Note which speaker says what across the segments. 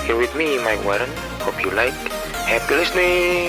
Speaker 1: Here with me, Mike Warren. Hope you like. Happy listening.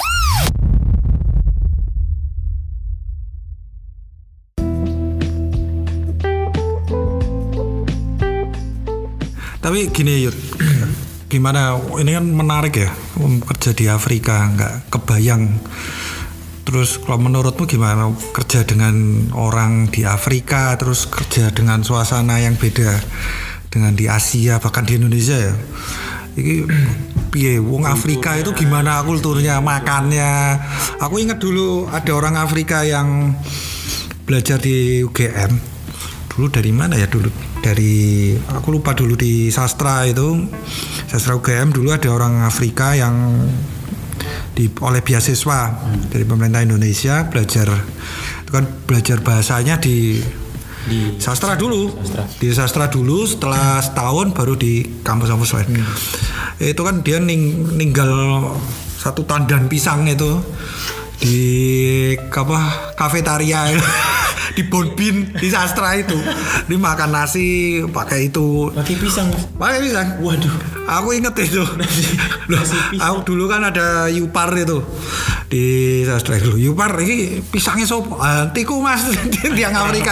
Speaker 2: Tapi gini Yud, gimana, ini kan menarik ya, kerja di Afrika, nggak kebayang. Terus kalau menurutmu gimana kerja dengan orang di Afrika, terus kerja dengan suasana yang beda dengan di Asia, bahkan di Indonesia ya. Ini piye, wong Afrika itu gimana kulturnya, makannya. Aku ingat dulu ada orang Afrika yang belajar di UGM. Dulu dari mana ya dulu? Dari aku lupa, dulu di sastra UGM dulu ada orang Afrika yang oleh beasiswa dari pemerintah Indonesia belajar, itu kan belajar bahasanya di sastra dulu. Di sastra dulu, setelah setahun baru di kampus-kampus lain. Itu kan dia ninggal satu tandan pisang itu di kafetaria di Bonbin di sastra itu. Dia makan nasi pakai itu.
Speaker 3: Pakai pisang. Waduh.
Speaker 2: Aku inget itu. Loh, aku dulu kan ada Yupar itu di sastra itu. Yupar ini pisangnya sopo? Tiku mas yang Amerika.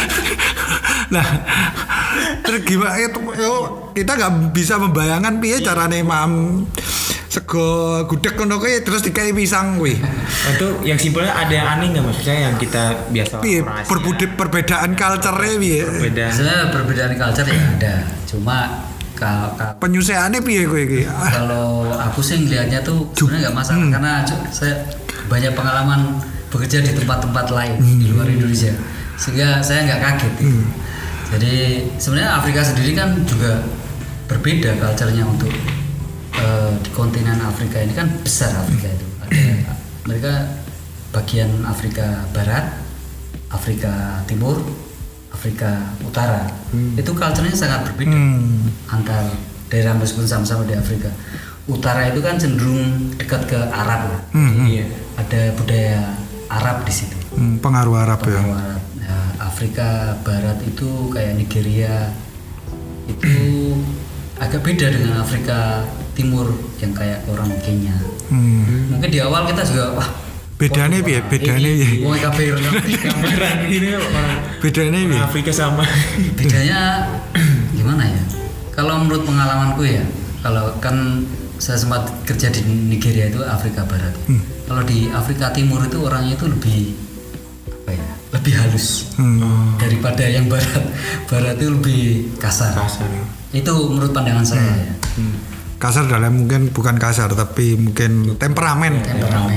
Speaker 2: Nah, terus gimana itu? Kita nggak bisa membayangkan piye carane mam sego gudeg kono kuwi terus dikai pisang kuwi.
Speaker 3: Itu yang simpelnya ada yang aneh nggak maksudnya yang kita biasa
Speaker 2: perbedaan culture-nya piye?
Speaker 4: Sebenarnya perbedaan culture ya ada. Cuma
Speaker 2: penyusahannya piye kowe iki?
Speaker 4: Kalau aku sih ngelihatnya tuh sebenarnya nggak masalah karena saya banyak pengalaman bekerja di tempat-tempat lain di luar Indonesia sehingga saya nggak kaget. Jadi sebenarnya Afrika sendiri kan juga berbeda culture-nya untuk di kontinen Afrika ini kan besar. Afrika itu ada mereka bagian Afrika Barat, Afrika Timur, Afrika Utara. Itu culture-nya sangat berbeda antar daerah meskipun sama-sama di Afrika. Utara itu kan cenderung dekat ke Arab ya. Iya, ada budaya Arab di situ.
Speaker 2: Pengaruh Arab.
Speaker 4: Arab. Nah, Afrika Barat itu kayak Nigeria itu agak beda dengan Afrika Timur yang kayak orang Kenya. Mungkin di awal kita juga
Speaker 2: bedanya piye?
Speaker 4: Wong kabeh
Speaker 3: gambaran ini
Speaker 2: bedanya piye?
Speaker 3: Afrika sama.
Speaker 4: Bedanya gimana ya? Kalau menurut pengalamanku ya, kalau kan saya sempat kerja di Nigeria itu Afrika Barat. Kalau di Afrika Timur itu orangnya itu lebih lebih halus daripada yang Barat. Barat itu lebih kasar. Itu menurut pandangan saya ya.
Speaker 2: Kasar dalam mungkin bukan kasar tapi mungkin temperamen.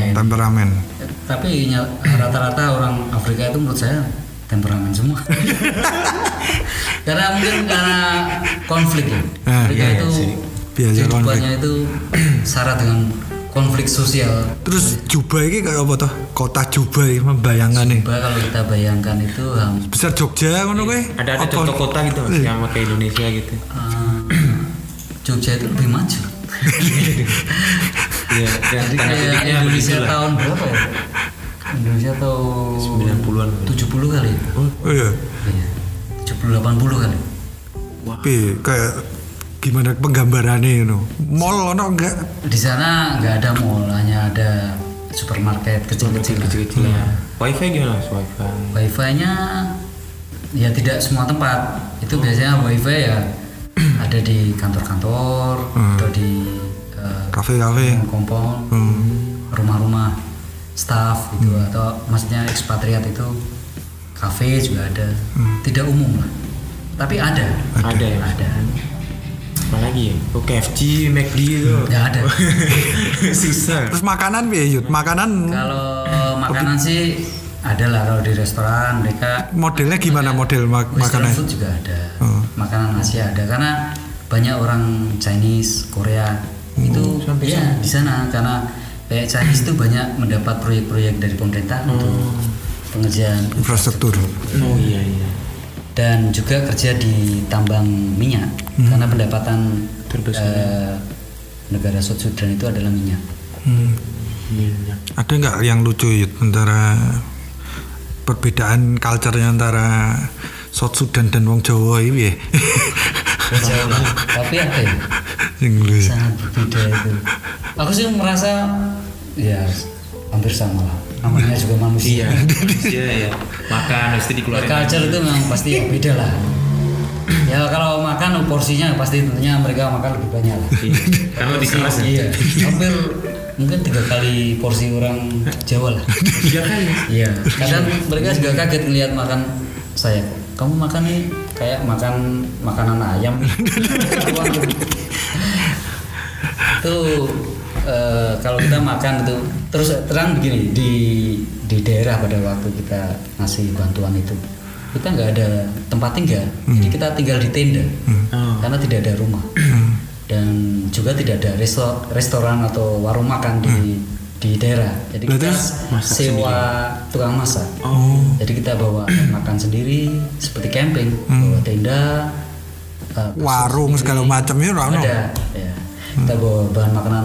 Speaker 4: Tapi rata-rata orang Afrika itu menurut saya temperamen semua. Karena konflik ya. Afrika itu kehidupannya itu syarat dengan konflik sosial.
Speaker 2: Terus Juba ini kayak apa toh? Kota Juba ini membayangkan nih.
Speaker 4: Juba kalau kita bayangkan itu
Speaker 2: besar Jogja ngono kowe?
Speaker 3: Ada contoh kota gitu Mas yang kayak Indonesia gitu.
Speaker 4: Jogja itu lebih maju.
Speaker 3: Iya,
Speaker 4: jadi kayak Indonesia tahun berapa ya? Indonesia tahun
Speaker 3: 90-an.
Speaker 4: 70 kali.
Speaker 2: Oh iya.
Speaker 4: 70 80 kali.
Speaker 2: Wah. Kayak gimana penggambarannya itu? Mall ono enggak?
Speaker 4: Di sana enggak ada mall, hanya ada supermarket kecil-kecil.
Speaker 3: Wifi gimana Mas?
Speaker 4: Wifi-nya ya tidak semua tempat. Itu biasanya wifi ya ada di kantor-kantor atau di
Speaker 2: kafe-kafe,
Speaker 4: kompon, rumah-rumah staff gitu atau maksudnya ekspatriat itu kafe juga ada. Tidak umum lah. Tapi ada.
Speaker 3: Apa lagi ya? KFC, McD itu
Speaker 4: nggak ada.
Speaker 3: Susah.
Speaker 2: Terus makanan biaya Yud? Makanan
Speaker 4: Makanan sih ada lah. Kalau di restoran mereka
Speaker 2: modelnya gimana? Model makanan
Speaker 4: food juga ada. Makanan Asia ada karena banyak orang Chinese, Korea itu ya di sana karena kayak Chinese itu banyak mendapat proyek-proyek dari pemerintah untuk pengerjaan
Speaker 2: infrastruktur.
Speaker 3: Iya.
Speaker 4: Dan juga kerja di tambang minyak karena pendapatan negara South Sudan itu adalah minyak.
Speaker 2: Ada nggak yang lucu Yud antara perbedaan culture-nya antara South Sudan dan wong Jawa ini ya?
Speaker 4: jauh. Tapi apa ya? Sangat berbeda itu. Aku sih merasa ya hampir sama lah. Namanya juga manusia.
Speaker 3: Iya. Makan pasti dikeluarin.
Speaker 4: Culture itu memang pasti beda lah. Ya kalau makan porsinya pasti tentunya mereka makan lebih banyak lah.
Speaker 3: Karena lebih keras.
Speaker 4: Iya. Hampir mungkin 3 kali porsi orang Jawa lah.
Speaker 3: 3 kali.
Speaker 4: Iya. Kadang mereka juga kaget ngelihat makan saya. Kamu makan nih kayak makan makanan ayam. Tuh kalau kita makan itu terus terang begini di daerah pada waktu kita ngasih bantuan itu kita nggak ada tempat tinggal, jadi kita tinggal di tenda karena tidak ada rumah dan juga tidak ada restoran atau warung makan di daerah, jadi kita sewa tukang masak. Jadi kita bawa makan sendiri seperti camping, bawa tenda,
Speaker 2: warung segala macamnya
Speaker 4: ada. Ya. Kita bawa bahan makanan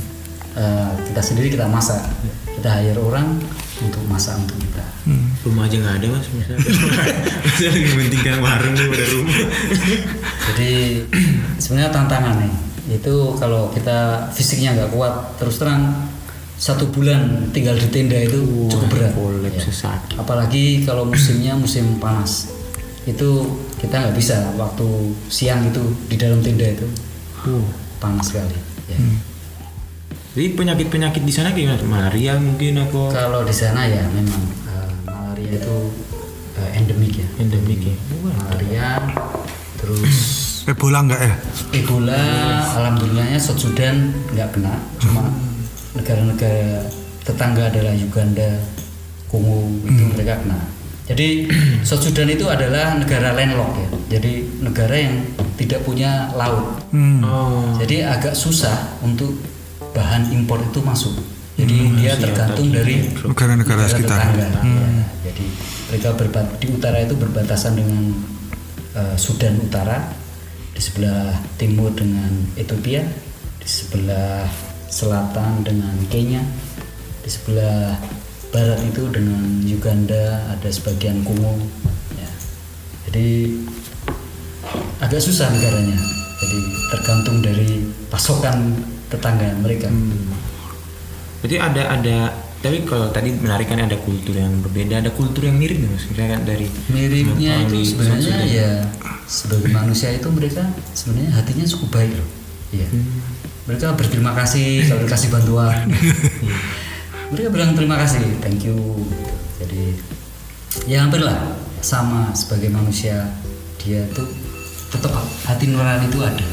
Speaker 4: kita sendiri, kita masak, kita hire orang untuk masak untuk kita.
Speaker 3: Rumah aja nggak ada mas, misalnya lebih mementingkan warung daripada rumah.
Speaker 4: Jadi sebenarnya tantangan nih itu kalau kita fisiknya nggak kuat, terus terang 1 bulan tinggal di tenda itu cukup berat. Ya. Apalagi kalau musimnya musim panas, itu kita nggak bisa waktu siang itu di dalam tenda itu. Panas sekali. Ya.
Speaker 3: Jadi penyakit di sana gimana? Malaria mungkin apa?
Speaker 4: Kalau di sana ya memang malaria itu endemik ya. Malaria, terus
Speaker 2: Ebola enggak ya?
Speaker 4: Ebola, alhamdulillahnya South Sudan nggak kena. Cuma negara-negara tetangga adalah Uganda, Kongo itu mereka kena. Jadi South Sudan itu adalah negara landlocked ya. Jadi negara yang tidak punya laut. Jadi agak susah untuk bahan impor itu masuk. Jadi dia tergantung dari
Speaker 2: negara-negara sekitar.
Speaker 4: Ya. Jadi mereka di utara itu berbatasan dengan Sudan Utara, di sebelah timur dengan Ethiopia, di sebelah selatan dengan Kenya, di sebelah barat itu dengan Uganda, ada sebagian Kongo. Ya. Jadi agak susah negaranya. Jadi tergantung dari pasokan tetangga mereka.
Speaker 3: Jadi ada tapi kalau tadi menarik kan ada kultur yang berbeda, ada kultur yang mirip mas, misalnya kan dari
Speaker 4: miripnya itu sebenarnya ya sebagai manusia itu mereka sebenarnya hatinya cukup baik loh. Iya. Mereka berterima kasih kalau dikasih bantuan. Mereka bilang terima kasih, thank you. Jadi ya hampir lah sama sebagai manusia, dia tuh tetap hati nurani itu ada.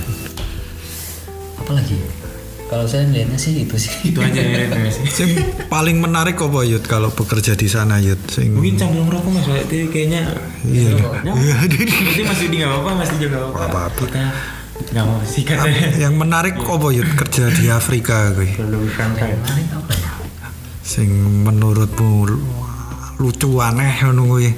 Speaker 4: Apalagi kalau saya melihatnya sih itu sih.
Speaker 3: Itu aja ya mas.
Speaker 2: Yang paling menarik apa Yud kalau bekerja di sana Yud?
Speaker 3: Mungkin sambil ngerokok mas, itu kayaknya.
Speaker 2: Iya.
Speaker 3: Jadi Mas Yudi nggak apa-apa, Mas juga nggak apa-apa. Kita nggak mau sih katanya.
Speaker 2: Yang menarik apa Yud kerja di Afrika gue?
Speaker 4: Menarik apa ya?
Speaker 2: Sing menurutmu lucu aneh ngono kuwi.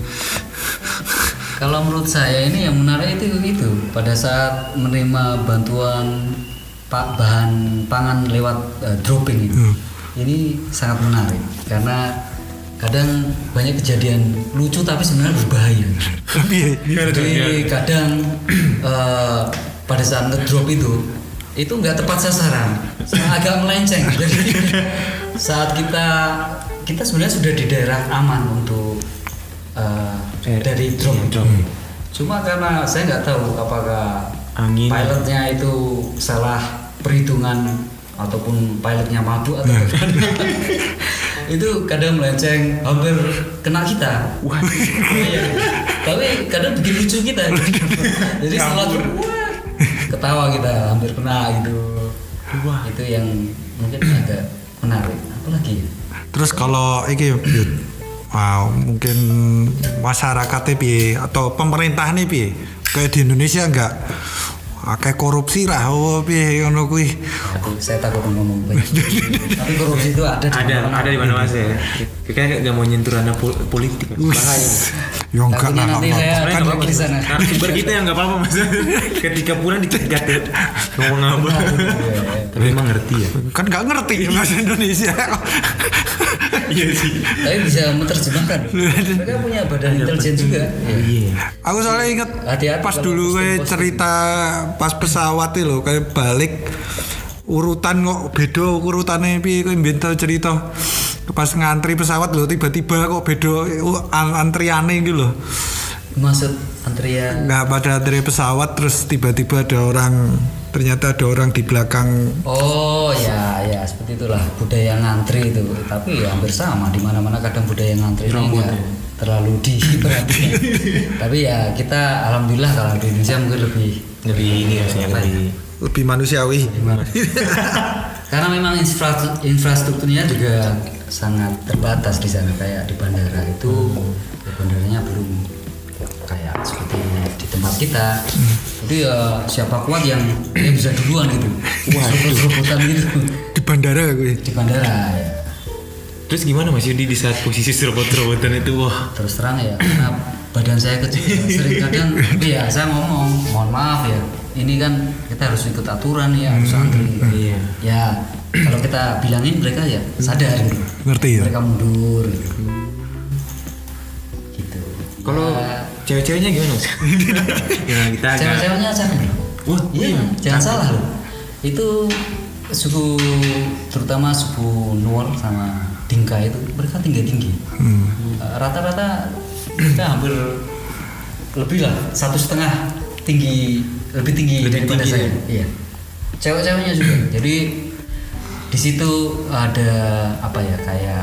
Speaker 4: Kalau menurut saya ini yang menarik itu pada saat menerima bantuan bahan pangan lewat dropping ini sangat menarik karena kadang banyak kejadian lucu tapi sebenarnya berbahaya. Jadi kadang pada saat ngedrop itu nggak tepat sasaran, agak melenceng. Jadi saat kita sebenarnya sudah di daerah aman untuk dari drop. Cuma karena saya nggak tahu apakah
Speaker 3: angin
Speaker 4: pilotnya itu salah perhitungan ataupun pilotnya mabuk atau itu kadang melenceng hampir kena kita. Tapi kadang bikin lucu kita. Jadi setelah ketawa kita hampir kena gitu. Itu yang mungkin agak menarik. Apalagi?
Speaker 2: Terus kalau iki mungkin masyarakatnya piye atau pemerintah nih piye? Kayak di Indonesia enggak kayak korupsi lah, piye ngono kuwi.
Speaker 4: Saya takut ngomong baik. Tapi korupsi itu ada
Speaker 3: di mana mas ya. Kita nggak mau nyentuh ranah politik, bahaya.
Speaker 2: Ya enggak lah.
Speaker 4: Nanti saya kan di sana.
Speaker 3: Narasumber kita yang nggak apa-apa mas. Ketika pulang dicegat ya. Ngomong apa? Tapi emang ngerti ya.
Speaker 2: Kan nggak ngerti bahasa Indonesia.
Speaker 3: Iya sih.
Speaker 4: Tapi bisa menerjemahkan. Mereka punya badan intelijen juga.
Speaker 3: Iya.
Speaker 2: Aku soalnya ingat
Speaker 4: hati-hati
Speaker 2: pas
Speaker 4: kalau
Speaker 2: dulu
Speaker 4: posting-posting.
Speaker 2: cerita pas pesawat itu loh kayak balik urutan kok beda urutannya piye kowe mbiyen tau cerita pas ngantri pesawat loh tiba-tiba kok beda antriane gitu loh.
Speaker 4: Maksud antrian.
Speaker 2: Nggak pada antri pesawat terus tiba-tiba ternyata ada orang di belakang.
Speaker 4: Oh ya seperti itulah budaya ngantri itu. Tapi ya hampir sama di mana-mana kadang budaya ngantri ini nggak terlalu diperhatikan. Tapi ya kita alhamdulillah kalau di Indonesia mungkin
Speaker 3: lebih ini ya saya
Speaker 2: Lebih manusiawi.
Speaker 4: karena memang infrastrukturnya juga sangat terbatas di sana kayak di bandara itu ya bandaranya belum kayak seperti di tempat kita. Jadi ya siapa kuat yang bisa duluan gitu. Wah, robot-robotan gitu
Speaker 2: Di bandara gue.
Speaker 4: di bandara ya.
Speaker 3: Terus gimana Mas Yudi di saat posisi robot-robotan itu? Wah,
Speaker 4: Terus terang ya karena badan saya kecil sering kadang ya saya ngomong mohon maaf ya ini kan kita harus ikut aturan ya harus antri
Speaker 3: iya.
Speaker 4: ya kalau kita bilangin mereka ya sadar gitu.
Speaker 2: Ngerti ya?
Speaker 4: Mereka mundur gitu.
Speaker 3: Kalau
Speaker 4: Ya,
Speaker 3: cewek-ceweknya gimana Mas? Ya kita agak
Speaker 4: cewek-ceweknya jangan.
Speaker 3: Wah,
Speaker 4: Iya, jangan salah loh. Itu suku terutama suku Nuer sama Dinka itu mereka tinggi. Rata-rata mereka hampir lebih lah 1,5 lebih tinggi daripada
Speaker 3: tinggi
Speaker 4: saya.
Speaker 3: ya?
Speaker 4: Iya. Cewek-ceweknya juga. Jadi di situ ada apa ya kayak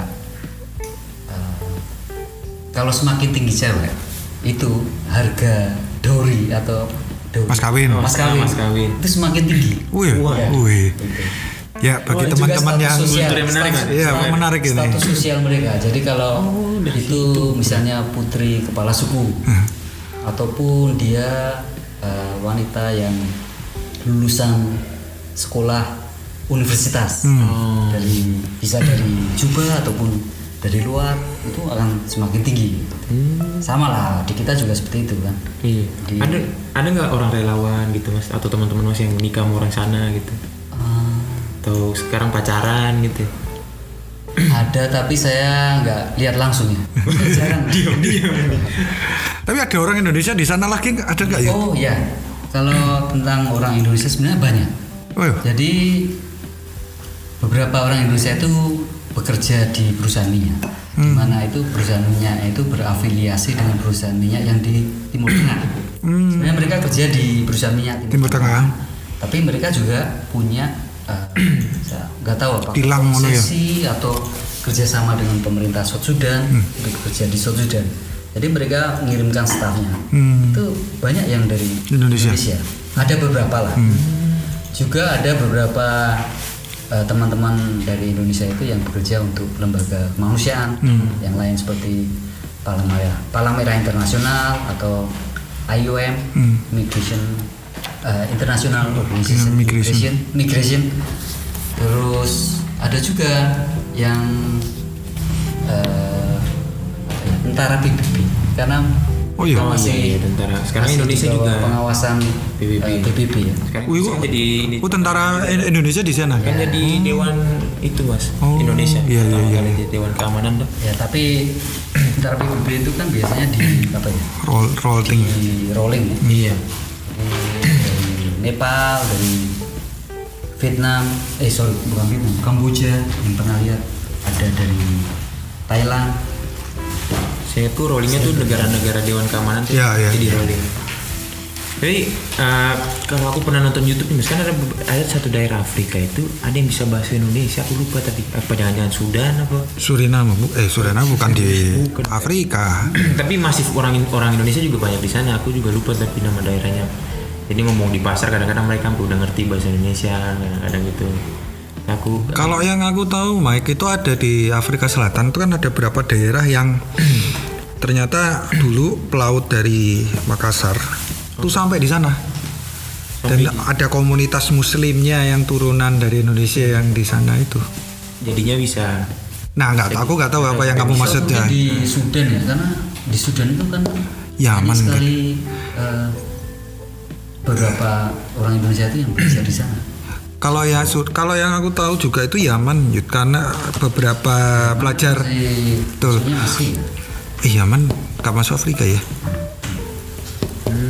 Speaker 4: kalau semakin tinggi cewek itu harga dowry atau
Speaker 2: Mas kawin.
Speaker 3: Oh,
Speaker 4: mas kawin
Speaker 3: mas kawin.
Speaker 4: itu semakin tinggi.
Speaker 2: Wih,
Speaker 4: Ya,
Speaker 2: wih.
Speaker 4: gitu.
Speaker 2: Ya bagi
Speaker 4: Juga
Speaker 2: teman-teman
Speaker 4: status
Speaker 2: yang
Speaker 4: sosial,
Speaker 3: kultur yang menarik,
Speaker 4: status-
Speaker 3: Mas.
Speaker 2: Iya, menarik ini.
Speaker 4: status sosial mereka. Jadi kalau itu misalnya putri kepala suku ataupun dia wanita yang lulusan sekolah universitas bisa dari Juba ataupun dari luar itu akan semakin tinggi. Sama lah di kita juga seperti itu kan.
Speaker 3: Iya.
Speaker 4: Di-
Speaker 3: Ada nggak orang relawan gitu Mas atau teman-teman Mas yang nikah sama orang sana gitu? Atau sekarang pacaran gitu?
Speaker 4: Ada tapi saya nggak lihat langsung ya. Jarang.
Speaker 2: Tapi ada orang Indonesia di sana lagi ada nggak ya?
Speaker 4: Oh ya, kalau tentang orang Indonesia sebenarnya banyak.
Speaker 2: Oh, iya.
Speaker 4: Jadi beberapa orang Indonesia itu bekerja di perusahaan minyak, di mana itu perusahaan minyak itu berafiliasi dengan perusahaan minyak yang di Timur Tengah. Sebenarnya mereka kerja di perusahaan minyak
Speaker 2: Timur Tengah.
Speaker 4: tapi mereka juga punya saya nggak tahu apa
Speaker 2: Kilang ngono ya?
Speaker 4: konsesi atau kerjasama dengan pemerintah South Sudan untuk bekerja di South Sudan. Jadi mereka mengirimkan stafnya. Itu banyak yang dari
Speaker 2: Indonesia.
Speaker 4: Ada beberapa lah. Juga ada beberapa teman-teman dari Indonesia itu yang bekerja untuk lembaga kemanusiaan yang lain seperti Palang Merah Internasional atau IOM Migration International Organization Migration. Terus ada juga yang tentara PBB karena
Speaker 2: Oh iya.
Speaker 4: kita masih
Speaker 3: Iya, tentara. Sekarang
Speaker 4: masih
Speaker 3: Indonesia
Speaker 4: di bawah
Speaker 3: juga
Speaker 4: pengawasan PBB ya.
Speaker 3: sekarang
Speaker 2: Wih,
Speaker 3: bisa
Speaker 2: kok-
Speaker 3: jadi ini
Speaker 2: tentara Indonesia di sana.
Speaker 3: kan jadi dewan itu Mas
Speaker 2: Oh,
Speaker 3: Indonesia.
Speaker 2: iya, iya,
Speaker 3: Pertama
Speaker 2: iya.
Speaker 3: kali jadi dewan keamanan dah.
Speaker 4: Ya tapi tentara PBB itu kan biasanya di apa ya?
Speaker 2: Rolling.
Speaker 4: Di rolling ya.
Speaker 3: Iya.
Speaker 4: Dari Nepal, dari Vietnam, bukan Vietnam, Kamboja yang pernah lihat, ada dari Thailand.
Speaker 3: Saya tuh rollingnya tuh negara-negara dewan keamanan tuh
Speaker 2: Iya, iya.
Speaker 3: jadi rolling. Jadi kalau aku pernah nonton YouTube nih, Mas, kan ada satu daerah Afrika itu ada yang bisa bahasa Indonesia. Aku lupa tapi apa jangan-jangan Sudan apa?
Speaker 2: Suriname, Suriname bukan di Afrika.
Speaker 3: Tapi masih orang Indonesia juga banyak di sana. Aku juga lupa tapi nama daerahnya. Jadi ngomong di pasar kadang-kadang mereka udah ngerti bahasa Indonesia, kadang-kadang gitu. Aku
Speaker 2: Kalau yang aku tahu, Mike, itu ada di Afrika Selatan. Itu kan ada beberapa daerah yang ternyata dulu pelaut dari Makassar itu sampai di sana. Dan ada komunitas Muslimnya yang turunan dari Indonesia yang di sana itu.
Speaker 3: jadinya bisa.
Speaker 2: Nah, aku nggak tahu apa yang kamu maksudnya.
Speaker 4: Di Sudan ya, karena di Sudan itu kan
Speaker 2: Yaman,
Speaker 4: banyak sekali beberapa orang Indonesia itu yang bekerja di sana.
Speaker 2: Kalau yang aku tahu juga itu Yaman, Yud, karena beberapa pelajar
Speaker 4: Masih,
Speaker 2: Betul.
Speaker 4: maksudnya masih ya.
Speaker 2: Yaman nggak masuk Afrika ya?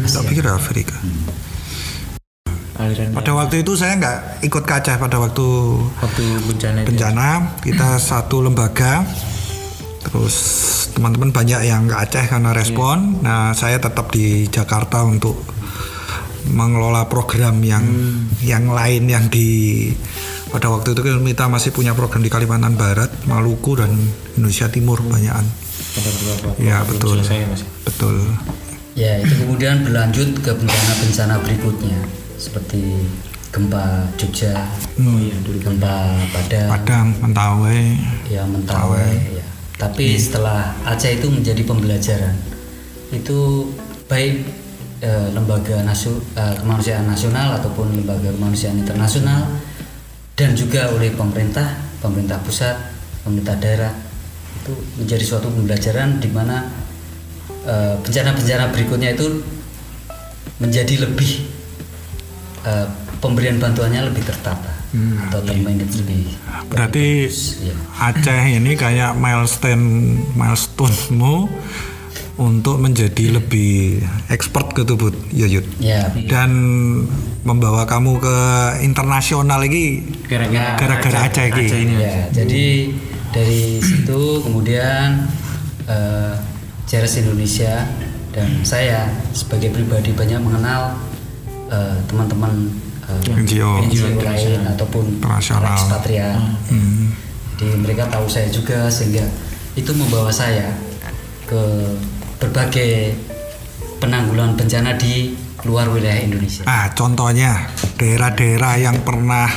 Speaker 2: Tak pikir Afrika.
Speaker 3: Aliran
Speaker 2: Pada waktu itu saya nggak ikut ke Aceh pada waktu
Speaker 3: bencana itu.
Speaker 2: bencana. Kita satu lembaga. Terus teman-teman banyak yang ke Aceh karena respon. Nah, saya tetap di Jakarta untuk mengelola program yang lain yang di pada waktu itu kita masih punya program di Kalimantan Barat, Maluku dan Indonesia Timur banyakan.
Speaker 3: Ada beberapa
Speaker 2: Ya
Speaker 3: belum
Speaker 2: betul,
Speaker 3: selesai, Mas.
Speaker 2: betul.
Speaker 4: Ya, itu kemudian berlanjut ke bencana-bencana berikutnya seperti gempa Jogja, gempa
Speaker 2: Padang, Mentawai.
Speaker 4: ya Mentawai. Ya. Tapi setelah Aceh itu menjadi pembelajaran, itu baik lembaga kemanusiaan nasional ataupun lembaga kemanusiaan internasional dan juga oleh pemerintah pusat, pemerintah daerah itu menjadi suatu pembelajaran di mana bencana-bencana berikutnya itu menjadi lebih pemberian bantuannya lebih tertata atau termanage lebih.
Speaker 2: Berarti
Speaker 4: Ya.
Speaker 2: Aceh ini kayak milestone-mu untuk menjadi lebih expert ke Tubut, ya Yud.
Speaker 4: Ya,
Speaker 2: Dan membawa kamu ke internasional lagi gara-gara Aceh ini.
Speaker 4: ya, jadi dari situ kemudian Ceres Indonesia dan saya sebagai pribadi banyak mengenal teman-teman
Speaker 2: NGO.
Speaker 4: lain ataupun
Speaker 2: Internasional.
Speaker 4: para ekspatriat. Jadi mereka tahu saya juga sehingga itu membawa saya ke berbagai penanggulangan bencana di luar wilayah Indonesia.
Speaker 2: Contohnya daerah-daerah yang pernah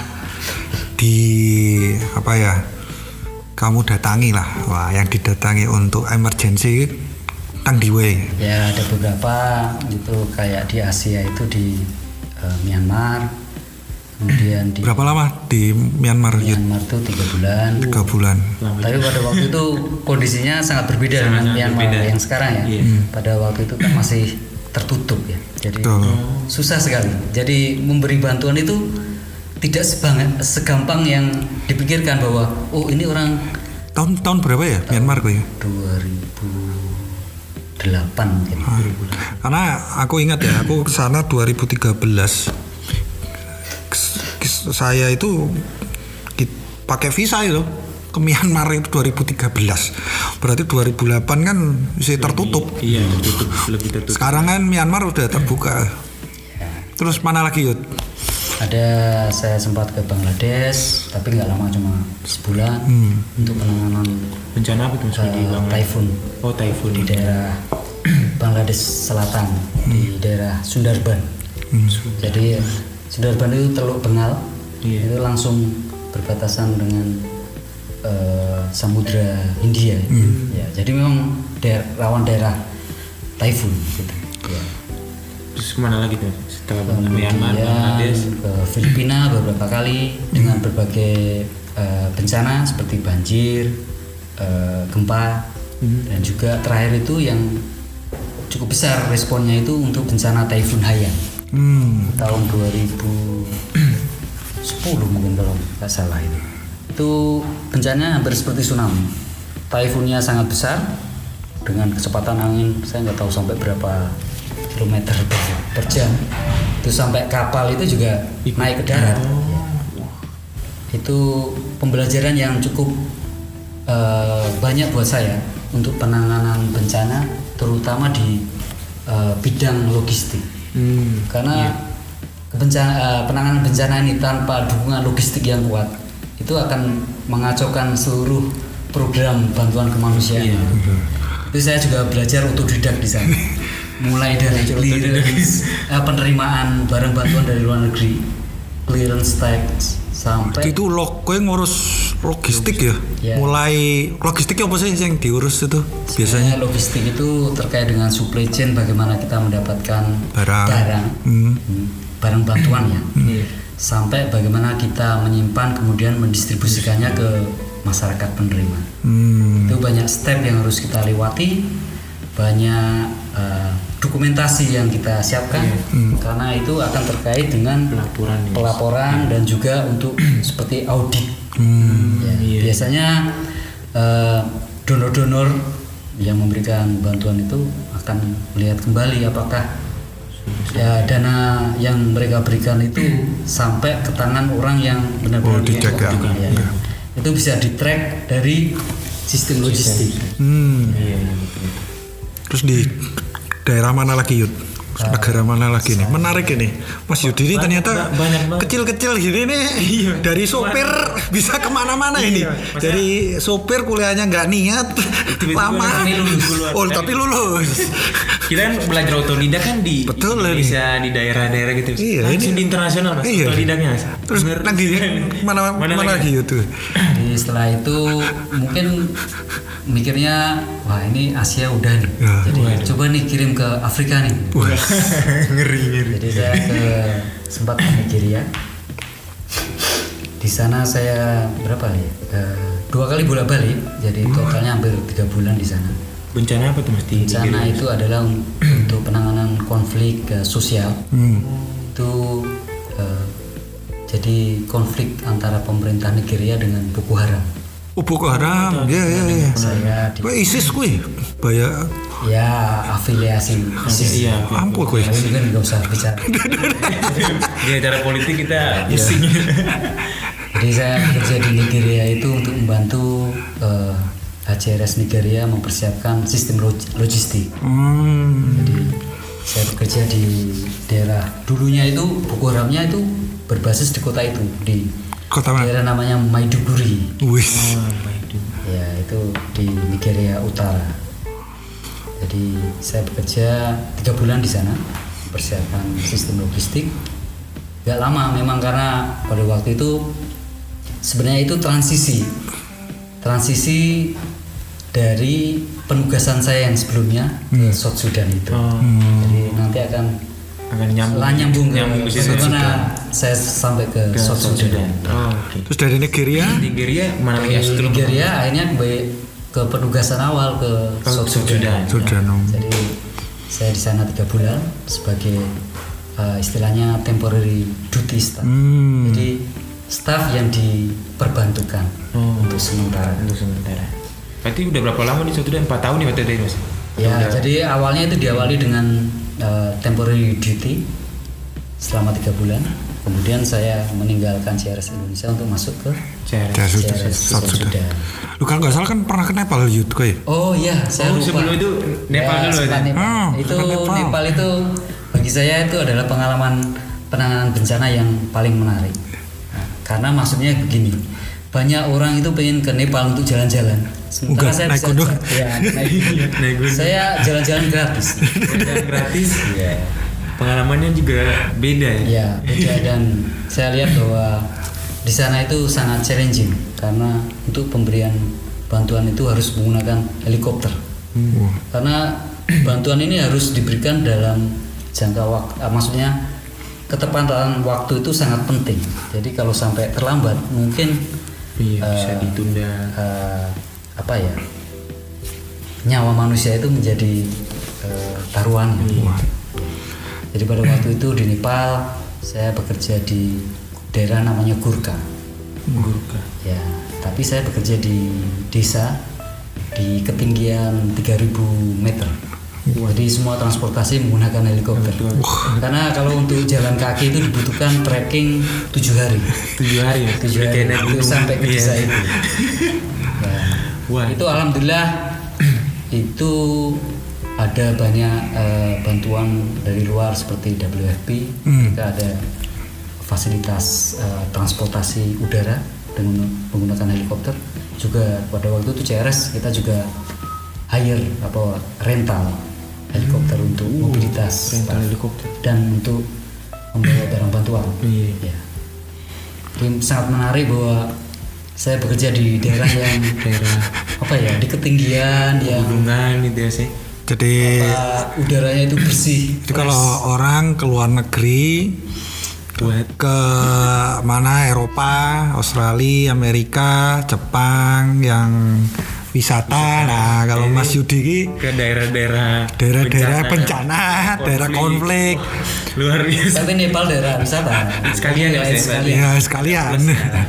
Speaker 2: kamu datangi lah, yang didatangi untuk emergency tang diwe.
Speaker 4: Ya, ada beberapa gitu kayak di Asia itu di Myanmar, kemudian di
Speaker 2: Berapa lama di Myanmar, Yud?
Speaker 4: Myanmar itu 3 bulan.
Speaker 2: 3 bulan.
Speaker 4: Tapi pada waktu itu kondisinya sangat berbeda dengan Myanmar yang sekarang ya. Pada waktu itu kan masih tertutup ya, jadi
Speaker 2: Betul.
Speaker 4: susah sekali. Jadi memberi bantuan itu tidak segampang yang dipikirkan bahwa ini orang
Speaker 2: Tahun berapa ya Myanmar kok ya?
Speaker 4: 2008 mungkin.
Speaker 2: Karena aku ingat ya, aku kesana 2013. Saya itu pakai visa itu ke Myanmar itu 2013. Berarti 2008 kan masih tertutup.
Speaker 3: Iya, lebih tertutup.
Speaker 2: Sekarang kan Myanmar udah terbuka. Terus mana lagi, Yud?
Speaker 4: Ada saya sempat ke Bangladesh, tapi nggak lama, cuma sebulan untuk penanganan
Speaker 3: Bencana apa tuh Mas? Di Bangladesh?
Speaker 4: typhoon
Speaker 3: Oh, typhoon.
Speaker 4: di daerah Bangladesh Selatan, di daerah Sundarban. Jadi Sundarban itu Teluk Bengal, itu langsung berbatasan dengan Samudra Hindia. Ya, jadi memang rawan daerah typhoon gitu. Ya.
Speaker 3: Terus kemana lagi tuh? Setelah Myanmar, Bangladesh,
Speaker 4: ke Filipina beberapa kali dengan berbagai bencana seperti banjir, gempa, dan juga terakhir itu yang cukup besar responnya itu untuk bencana Typhoon Haiyan tahun 2010 mungkin kalau nggak salah itu. Itu bencananya hampir seperti tsunami. Typhoonnya sangat besar dengan kecepatan angin saya nggak tahu sampai berapa kilometer per jam. Itu sampai kapal itu juga naik ke darat. Itu pembelajaran yang cukup banyak buat saya untuk penanganan bencana, terutama di bidang logistik. Karena penanganan bencana ini tanpa dukungan logistik yang kuat itu akan mengacaukan seluruh program bantuan kemanusiaan. Itu saya juga belajar otodidak di sana. Mulai dari clearance, penerimaan barang bantuan dari luar negeri, clearance tax, sampai
Speaker 2: Itu kowe ngurus logistik ya?
Speaker 4: Ya.
Speaker 2: Mulai logistiknya apa sih yang diurus itu biasanya?
Speaker 4: logistik itu terkait dengan supply chain, bagaimana kita mendapatkan barang bantuan ya, sampai bagaimana kita menyimpan kemudian mendistribusikannya ke masyarakat penerima. Itu banyak step yang harus kita lewati, banyak dokumentasi yang kita siapkan, karena itu akan terkait dengan pelaporan dan juga untuk seperti audit. Biasanya donor-donor yang memberikan bantuan itu akan melihat kembali apakah Ya, dana yang mereka berikan itu sampai ke tangan orang yang benar-benar
Speaker 2: dijaga.
Speaker 4: membutuhkan, ya. Itu bisa di-track dari sistem logistik.
Speaker 3: Iya, betul.
Speaker 2: Terus di daerah mana lagi Yud? Negara mana lagi nih? Menarik ini. Mas Yudi ini ternyata
Speaker 3: banyak banget.
Speaker 2: kecil-kecil gini nih. Dari sopir bisa kemana-mana ini. Dari sopir kuliahnya nggak niat, lama. Oh tapi lulus.
Speaker 3: Kita kan belajar otodidak kan di
Speaker 2: Betul,
Speaker 3: Indonesia, di daerah-daerah gitu.
Speaker 2: Iya,
Speaker 3: Langsung
Speaker 2: ini.
Speaker 3: di internasional Mas,
Speaker 2: Iya.
Speaker 3: otodidaknya Mas.
Speaker 2: Terus lagi mana lagi Yud tuh?
Speaker 4: Jadi setelah itu mungkin mikirnya wah ini Asia udah nih.
Speaker 2: Ya.
Speaker 4: Jadi coba nih kirim ke Afrika nih.
Speaker 3: Ngeri.
Speaker 4: Jadi saya sempat ke Nigeria. Di sana saya berapa ya? 2 kali bolak-balik. Jadi totalnya hampir 3 bulan di sana.
Speaker 3: Bencana apa tuh Mas? Di
Speaker 4: Bencana
Speaker 3: Nigeria?
Speaker 4: itu adalah untuk penanganan konflik sosial. Itu jadi konflik antara pemerintah Nigeria dengan Boko Haram.
Speaker 2: Oh Boko Haram, iya.
Speaker 4: Saya
Speaker 2: Wah ISIS kuy, banyak.
Speaker 4: ya afiliasi ISIS.
Speaker 3: Iya.
Speaker 2: Ampun kuy.
Speaker 4: Ini kan nggak usah bicara.
Speaker 3: Di acara politik kita pusing.
Speaker 4: Jadi saya kerja di Nigeria itu untuk membantu HCRS Nigeria mempersiapkan sistem logistik. Jadi saya bekerja di daerah dulunya itu Boko Haramnya itu berbasis di kota itu di
Speaker 2: Kota mana?
Speaker 4: daerah namanya Maiduguri.
Speaker 2: Wis.
Speaker 4: Ya itu di Nigeria Utara. Jadi saya bekerja 3 bulan di sana persiapan sistem logistik. Gak lama memang karena pada waktu itu sebenarnya itu transisi dari penugasan saya yang sebelumnya ke South Sudan itu. Jadi nanti akan nyambung ke
Speaker 3: situ.
Speaker 4: bagaimana saya sampai ke South Sudan.
Speaker 3: Oh, oke.
Speaker 2: Terus dari Nigeria?
Speaker 3: Nigeria mana lagi?
Speaker 4: Di Nigeria akhirnya ke penugasan awal ke South Sudan.
Speaker 2: Sudan.
Speaker 4: Jadi saya di sana 3 bulan sebagai istilahnya temporary duty staff. Jadi staff yang diperbantukan untuk sementara.
Speaker 3: Berarti udah berapa lama di South Sudan? 4 tahun nih waktu itu Mas?
Speaker 4: Ya, jadi awalnya itu diawali dengan temporary duty selama 3 bulan. Kemudian saya meninggalkan CRS Indonesia untuk masuk ke CRS South Sudan.
Speaker 2: Lu kalau nggak salah kan pernah ke Nepal Yud kuy.
Speaker 4: Oh iya, saya lupa.
Speaker 3: Sebelum itu Nepal dulu
Speaker 4: setelah
Speaker 3: ya?
Speaker 4: Nepal. Itu
Speaker 2: Nepal.
Speaker 4: Nepal itu bagi saya itu adalah pengalaman penanganan bencana yang paling menarik. Nah, karena maksudnya begini, banyak orang itu pengen ke Nepal untuk jalan-jalan. Sementara
Speaker 2: Enggak,
Speaker 4: saya
Speaker 2: naik
Speaker 4: bisa
Speaker 2: gunung.
Speaker 4: ya, naik gunung. Saya jalan-jalan gratis.
Speaker 3: Gratis.
Speaker 4: Iya.
Speaker 3: Pengalamannya juga beda ya?
Speaker 4: Ya, beda dan saya lihat bahwa di sana itu sangat challenging karena untuk pemberian bantuan itu harus menggunakan helikopter. Karena bantuan ini harus diberikan dalam jangka waktu, maksudnya ketepatan waktu itu sangat penting. Jadi kalau sampai terlambat mungkin
Speaker 3: bisa ditunda.
Speaker 4: Nyawa manusia itu menjadi taruhannya. Jadi pada waktu itu di Nepal saya bekerja di daerah namanya Gurkha. Ya, tapi saya bekerja di desa di ketinggian 3.000 meter. Jadi semua transportasi menggunakan helikopter. Karena kalau untuk jalan kaki itu dibutuhkan trekking 7 hari.
Speaker 3: 7 hari ya?
Speaker 4: 7 hari itu sampai ke desa itu.
Speaker 3: Wah.
Speaker 4: Itu alhamdulillah itu ada banyak bantuan dari luar seperti WFP. Mereka ada fasilitas transportasi udara dengan menggunakan helikopter. Juga pada waktu itu CRS kita juga hire rental helikopter untuk mobilitas
Speaker 3: rental helikopter
Speaker 4: dan untuk membawa barang bantuan. Ya. Jadi sangat menarik bahwa saya bekerja di daerah yang di ketinggian yang
Speaker 3: gunungan gitu ya sih.
Speaker 2: Jadi
Speaker 4: udaranya itu bersih.
Speaker 2: Itu kalau orang ke luar negeri ke mana Eropa, Australia, Amerika, Jepang yang wisata. Nah, kalau Mas Yudi ki
Speaker 3: ke daerah-daerah
Speaker 2: bencana, daerah konflik.
Speaker 3: Luar biasa.
Speaker 4: Tapi Nepal daerah wisata.
Speaker 3: Sekalian ya,
Speaker 2: sekalian.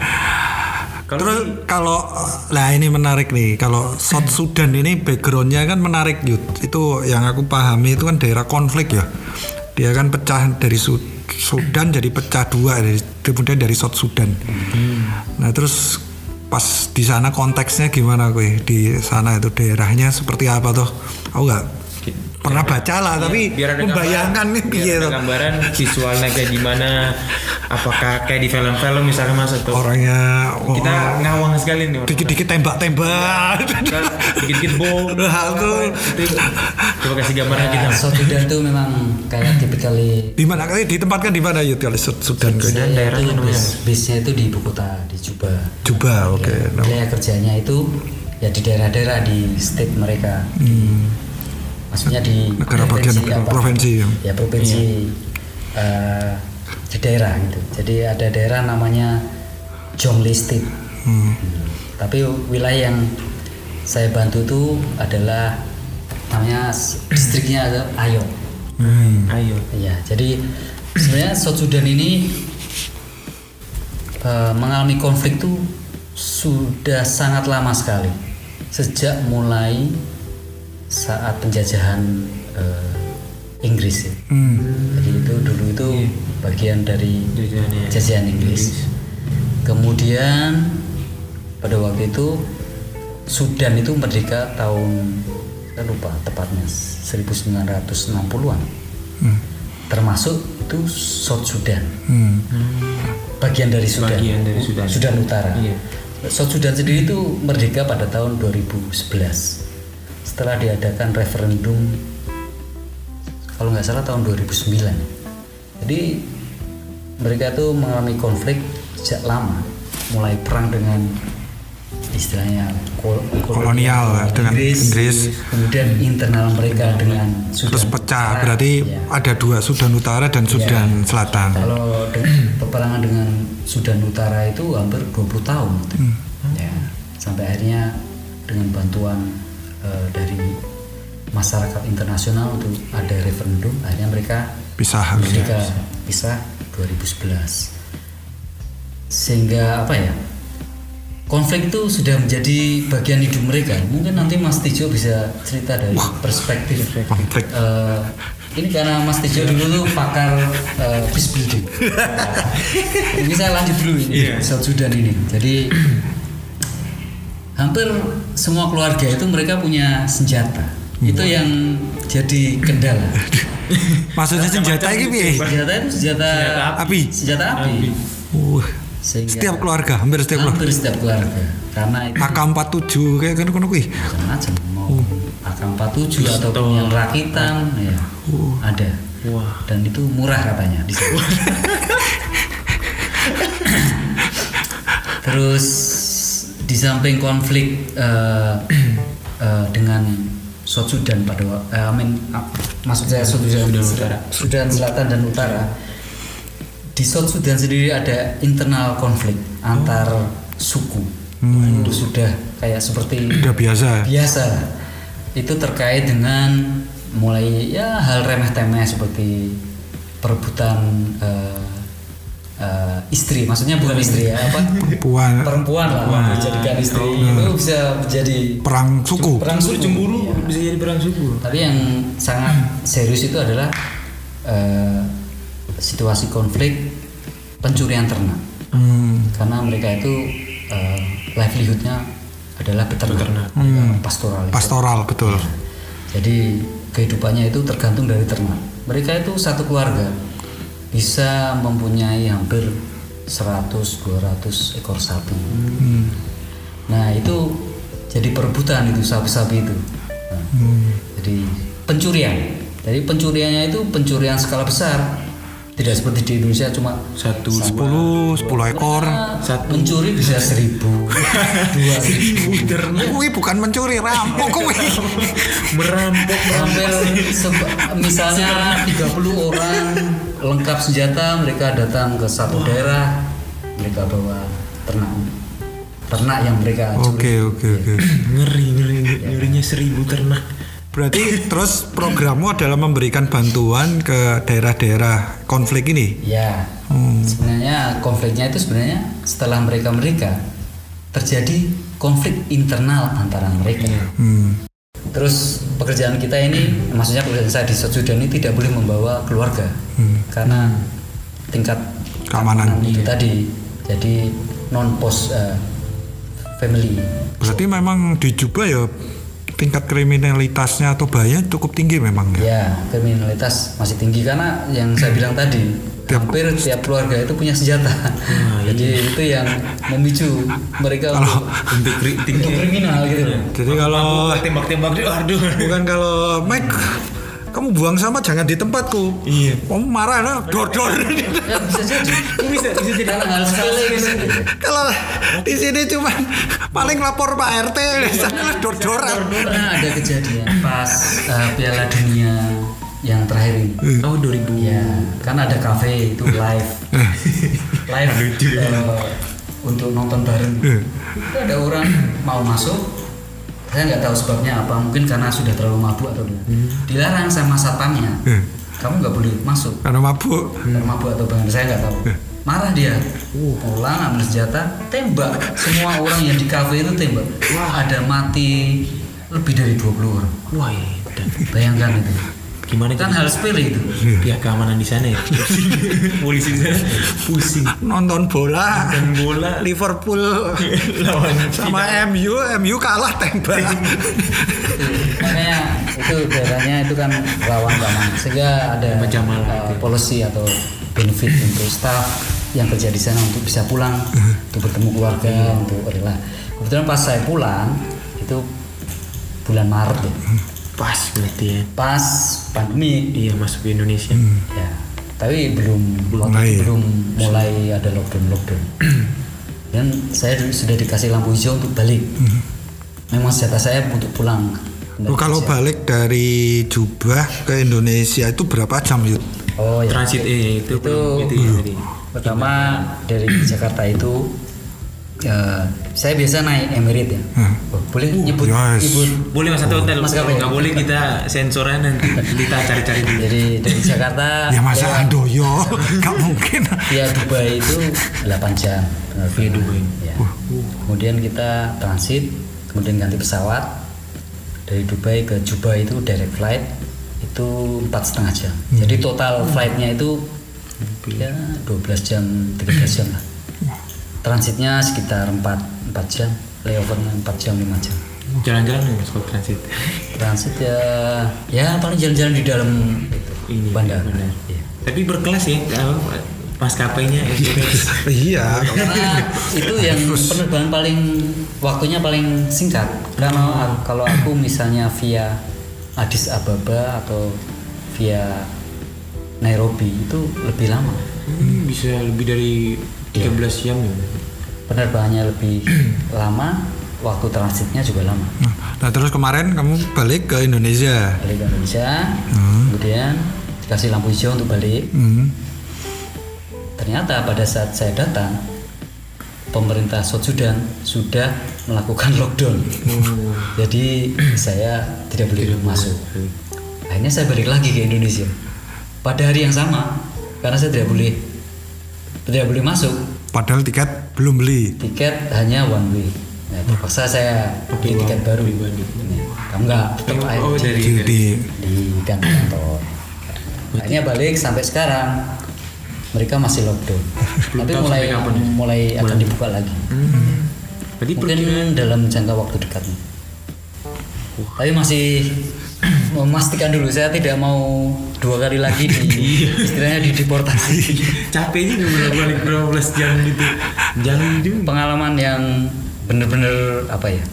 Speaker 2: Terus kalau ini menarik nih, kalau South Sudan ini backgroundnya kan menarik Yud. Itu yang aku pahami itu kan daerah konflik ya. Dia kan pecah dari Sudan jadi pecah dua, kemudian dari South Sudan. Nah terus pas di sana konteksnya gimana gue di sana itu daerahnya seperti apa tuh? Aku nggak pernah baca lah, tapi
Speaker 3: biar ada
Speaker 2: membayangkan nih
Speaker 3: biar ada gambaran visualnya kayak gimana, apakah kayak di film-film misalnya Mas atau
Speaker 2: orangnya
Speaker 3: kita ngawang sekali nih,
Speaker 2: dikit-dikit tembak-tembak,
Speaker 3: dikit-dikit bom itu coba kasih gambaran kita.
Speaker 4: South Sudan itu memang kayak typically
Speaker 2: di mana kali ditempatkan di mana ya kalau Sudan
Speaker 3: daerahnya namanya
Speaker 4: base-nya itu di ibu kota di Juba.
Speaker 2: Oke.
Speaker 4: Wilayah kerjanya itu ya di daerah-daerah di state mereka. Maksudnya di
Speaker 2: negara bagian provinsi
Speaker 4: ya provinsi di daerah gitu. Jadi ada daerah namanya Jonglei State. Tapi wilayah yang saya bantu itu adalah namanya distriknya ada Ayo.
Speaker 3: Ayo.
Speaker 4: Ya, jadi sebenarnya South Sudan ini mengalami konflik itu sudah sangat lama sekali, sejak mulai saat penjajahan Inggris ya. Jadi itu dulu itu bagian dari jajahan Inggris. Kemudian pada waktu itu Sudan itu merdeka tahun saya lupa tepatnya 1960-an. Termasuk itu South Sudan. Bagian dari Sudan. Sudan Utara.
Speaker 3: Iya.
Speaker 4: South Sudan sendiri itu merdeka pada tahun 2011. Setelah diadakan referendum kalau nggak salah tahun 2009. Jadi mereka tuh mengalami konflik sejak lama, mulai perang dengan istilahnya
Speaker 2: kolonial dengan Inggris,
Speaker 4: kemudian internal mereka dengan Sudan
Speaker 2: terus pecah
Speaker 4: Utara.
Speaker 2: berarti
Speaker 4: Ya.
Speaker 2: ada dua, Sudan Utara dan Sudan Selatan.
Speaker 4: Kalau peperangan dengan Sudan Utara itu hampir 20 tahun ya, sampai akhirnya dengan bantuan dari masyarakat internasional untuk ada referendum, akhirnya mereka
Speaker 2: Pisah.
Speaker 4: pisah 2011. Sehingga apa ya, konflik itu sudah menjadi bagian hidup mereka. Mungkin nanti Mas Tijo bisa cerita dari perspektif
Speaker 2: konflik.
Speaker 4: Ini karena Mas Tijo dulu tuh pakar peace building. Ini saya lanjut dulu ini South Sudan ini. Jadi hampir semua keluarga itu mereka punya senjata. Itu yang jadi kendala.
Speaker 2: Maksudnya senjata ini piye?
Speaker 4: Senjata itu senjata
Speaker 2: api.
Speaker 4: Senjata api. Sehingga
Speaker 2: Setiap keluarga, hampir setiap keluarga.
Speaker 4: hampir setiap keluarga. Karena itu
Speaker 2: AK-47 kayak kan kuwi.
Speaker 4: macam-macam, mau AK-47 ataupun yang rakitan ya ada. Dan itu murah katanya di sana. Terus di samping konflik dengan South Sudan maksud saya Sudan Selatan dan Utara. Di South Sudan sendiri ada internal konflik antar suku. Itu sudah kayak seperti
Speaker 2: Udah biasa.
Speaker 4: Itu terkait dengan mulai ya hal remeh-temeh seperti perebutan istri, maksudnya bukan istri ya, apa? Perempuan lah, dijadikan istri itu bisa menjadi
Speaker 2: perang suku.
Speaker 3: Cemburu bisa jadi perang suku.
Speaker 4: Tapi yang sangat serius itu adalah situasi konflik pencurian ternak. Karena mereka itu livelihoodnya adalah beternak,
Speaker 2: Pastoral betul.
Speaker 4: Jadi kehidupannya itu tergantung dari ternak. Mereka itu satu keluarga bisa mempunyai hampir 100-200 ekor sapi. Nah itu jadi perebutan itu sapi-sapi itu. Jadi pencurian. Jadi pencuriannya itu pencurian skala besar. Tidak seperti di Indonesia cuma
Speaker 2: 10 ekor.
Speaker 4: Mencuri bisa 1.000, 2.000.
Speaker 2: Kuwi bukan mencuri, rampok kuwi.
Speaker 3: Merampok.
Speaker 4: Misalnya 30 orang lengkap senjata, mereka datang ke satu daerah, mereka bawa ternak yang mereka curi.
Speaker 2: Oke.
Speaker 3: Ngerinya 1.000 ternak.
Speaker 2: Berarti terus programmu adalah memberikan bantuan ke daerah-daerah konflik ini?
Speaker 4: Ya, sebenarnya konfliknya itu sebenarnya setelah mereka terjadi konflik internal antara mereka. Terus pekerjaan kita ini, maksudnya pekerjaan saya di South Sudan ini tidak boleh membawa keluarga karena tingkat
Speaker 2: Keamanan.
Speaker 4: itu tadi, jadi non post family.
Speaker 2: Berarti memang di Juba ya tingkat kriminalitasnya atau bahaya cukup tinggi memang ya.
Speaker 4: Ya, kriminalitas masih tinggi karena yang saya bilang tadi, hampir tiap keluarga itu punya senjata. Jadi itu yang memicu mereka untuk kriminal gitu.
Speaker 2: Jadi kalau
Speaker 3: tembak-tembak, aduh.
Speaker 2: bukan kalau Mike, kamu buang sampah jangan di tempatku.
Speaker 3: Iya.
Speaker 2: Kamu marah lah, dodol.
Speaker 4: Ya, bisa jadi.
Speaker 3: Bisa jadi
Speaker 4: Karena hal sepele gitu.
Speaker 2: Kalau di sini cuman paling lapor Pak RT, sana lah dodoran.
Speaker 4: Pernah ada kejadian pas Piala Dunia yang terakhir ini.
Speaker 3: Oh 2000.
Speaker 4: Ya, kan ada kafe itu live untuk nonton bareng. Itu ada orang mau masuk, saya nggak tahu sebabnya apa, mungkin karena sudah terlalu mabuk atau gimana. Dilarang sama satpamnya, kamu nggak boleh masuk.
Speaker 2: Karena mabuk.
Speaker 4: Karena mabuk atau bagaimana, saya nggak tahu. Marah dia, pulang ambil senjata, tembak semua orang yang di kafe itu tembak. Wah, ada mati lebih dari 20 orang.
Speaker 3: Wah, iya.
Speaker 4: Bayangkan itu.
Speaker 3: Gimana
Speaker 4: Kan
Speaker 3: jadi
Speaker 4: hal sepele itu.
Speaker 3: pihak keamanan di sana ya? Polisi di sana pusing.
Speaker 2: Nonton bola Liverpool
Speaker 3: Lawan
Speaker 2: sama MU kalah tembak.
Speaker 4: Makanya itu daerahnya itu kan rawan keamanan, sehingga ada policy atau benefit untuk staff yang kerja di sana untuk bisa pulang, untuk bertemu keluarga, untuk rela. Kebetulan pas saya pulang itu bulan Maret ya.
Speaker 3: Pas berarti ya.
Speaker 4: Pas pandemi.
Speaker 3: Iya, masuk ke Indonesia.
Speaker 4: Ya, tapi belum mulai ada lockdown. Dan saya sudah dikasih lampu hijau untuk balik. Memang senjata saya untuk pulang.
Speaker 2: Kalau balik dari Juba ke Indonesia itu berapa jam Yud?
Speaker 4: Oh ya.
Speaker 3: Transit itu
Speaker 4: Pertama dari Jakarta itu saya biasa naik Emirates ya. Boleh nyebut
Speaker 3: boleh Mas satu hotel.
Speaker 4: Maskapai.
Speaker 3: Nggak boleh kita sensornya nanti kita cari-cari dulu.
Speaker 4: Jadi dari Jakarta
Speaker 2: Ya masa Andoyo, gak mungkin.
Speaker 4: via Dubai itu 8 jam.
Speaker 3: Via Dubai.
Speaker 4: Ya. Kemudian kita transit, kemudian ganti pesawat dari Dubai ke Juba itu direct flight itu 4,5 jam. Jadi total flightnya itu ya 12 jam, 13 jam lah. Transitnya sekitar 4 jam, layovernya 4 jam, 5 jam.
Speaker 3: Jalan-jalan nih Mas kalau transit.
Speaker 4: Transit ya paling jalan-jalan di dalam itu, bandara. Iya.
Speaker 3: Tapi berkelas ya maskapainya.
Speaker 2: Iya.
Speaker 4: Karena itu yang penerbangan paling waktunya paling singkat. Karena kalau aku misalnya via Addis Ababa atau via Nairobi itu lebih lama.
Speaker 3: Bisa lebih dari 13 jam ya.
Speaker 4: Penerbangannya lebih lama, waktu transitnya juga lama.
Speaker 2: Nah terus kemarin kamu balik ke Indonesia.
Speaker 4: Balik ke Indonesia, kemudian dikasih lampu hijau untuk balik. Ternyata pada saat saya datang, pemerintah South Sudan sudah melakukan lockdown. Jadi saya tidak boleh masuk. Akhirnya saya balik lagi ke Indonesia pada hari yang sama karena saya tidak boleh masuk.
Speaker 2: Padahal tiket belum beli.
Speaker 4: Tiket hanya one way. Nah, terpaksa saya beli tiket baru. Kamu nggak tetap
Speaker 2: di
Speaker 4: kantor. Akhirnya balik sampai sekarang mereka masih lockdown. Tapi mulai akan dibuka lagi. Mungkin dalam jangka waktu dekat. Tapi masih memastikan dulu, saya tidak mau 2 kali lagi istilahnya dideportasi.
Speaker 3: Capeknya juga balik berapa jam gitu. Jangan itu
Speaker 4: pengalaman yang benar-benar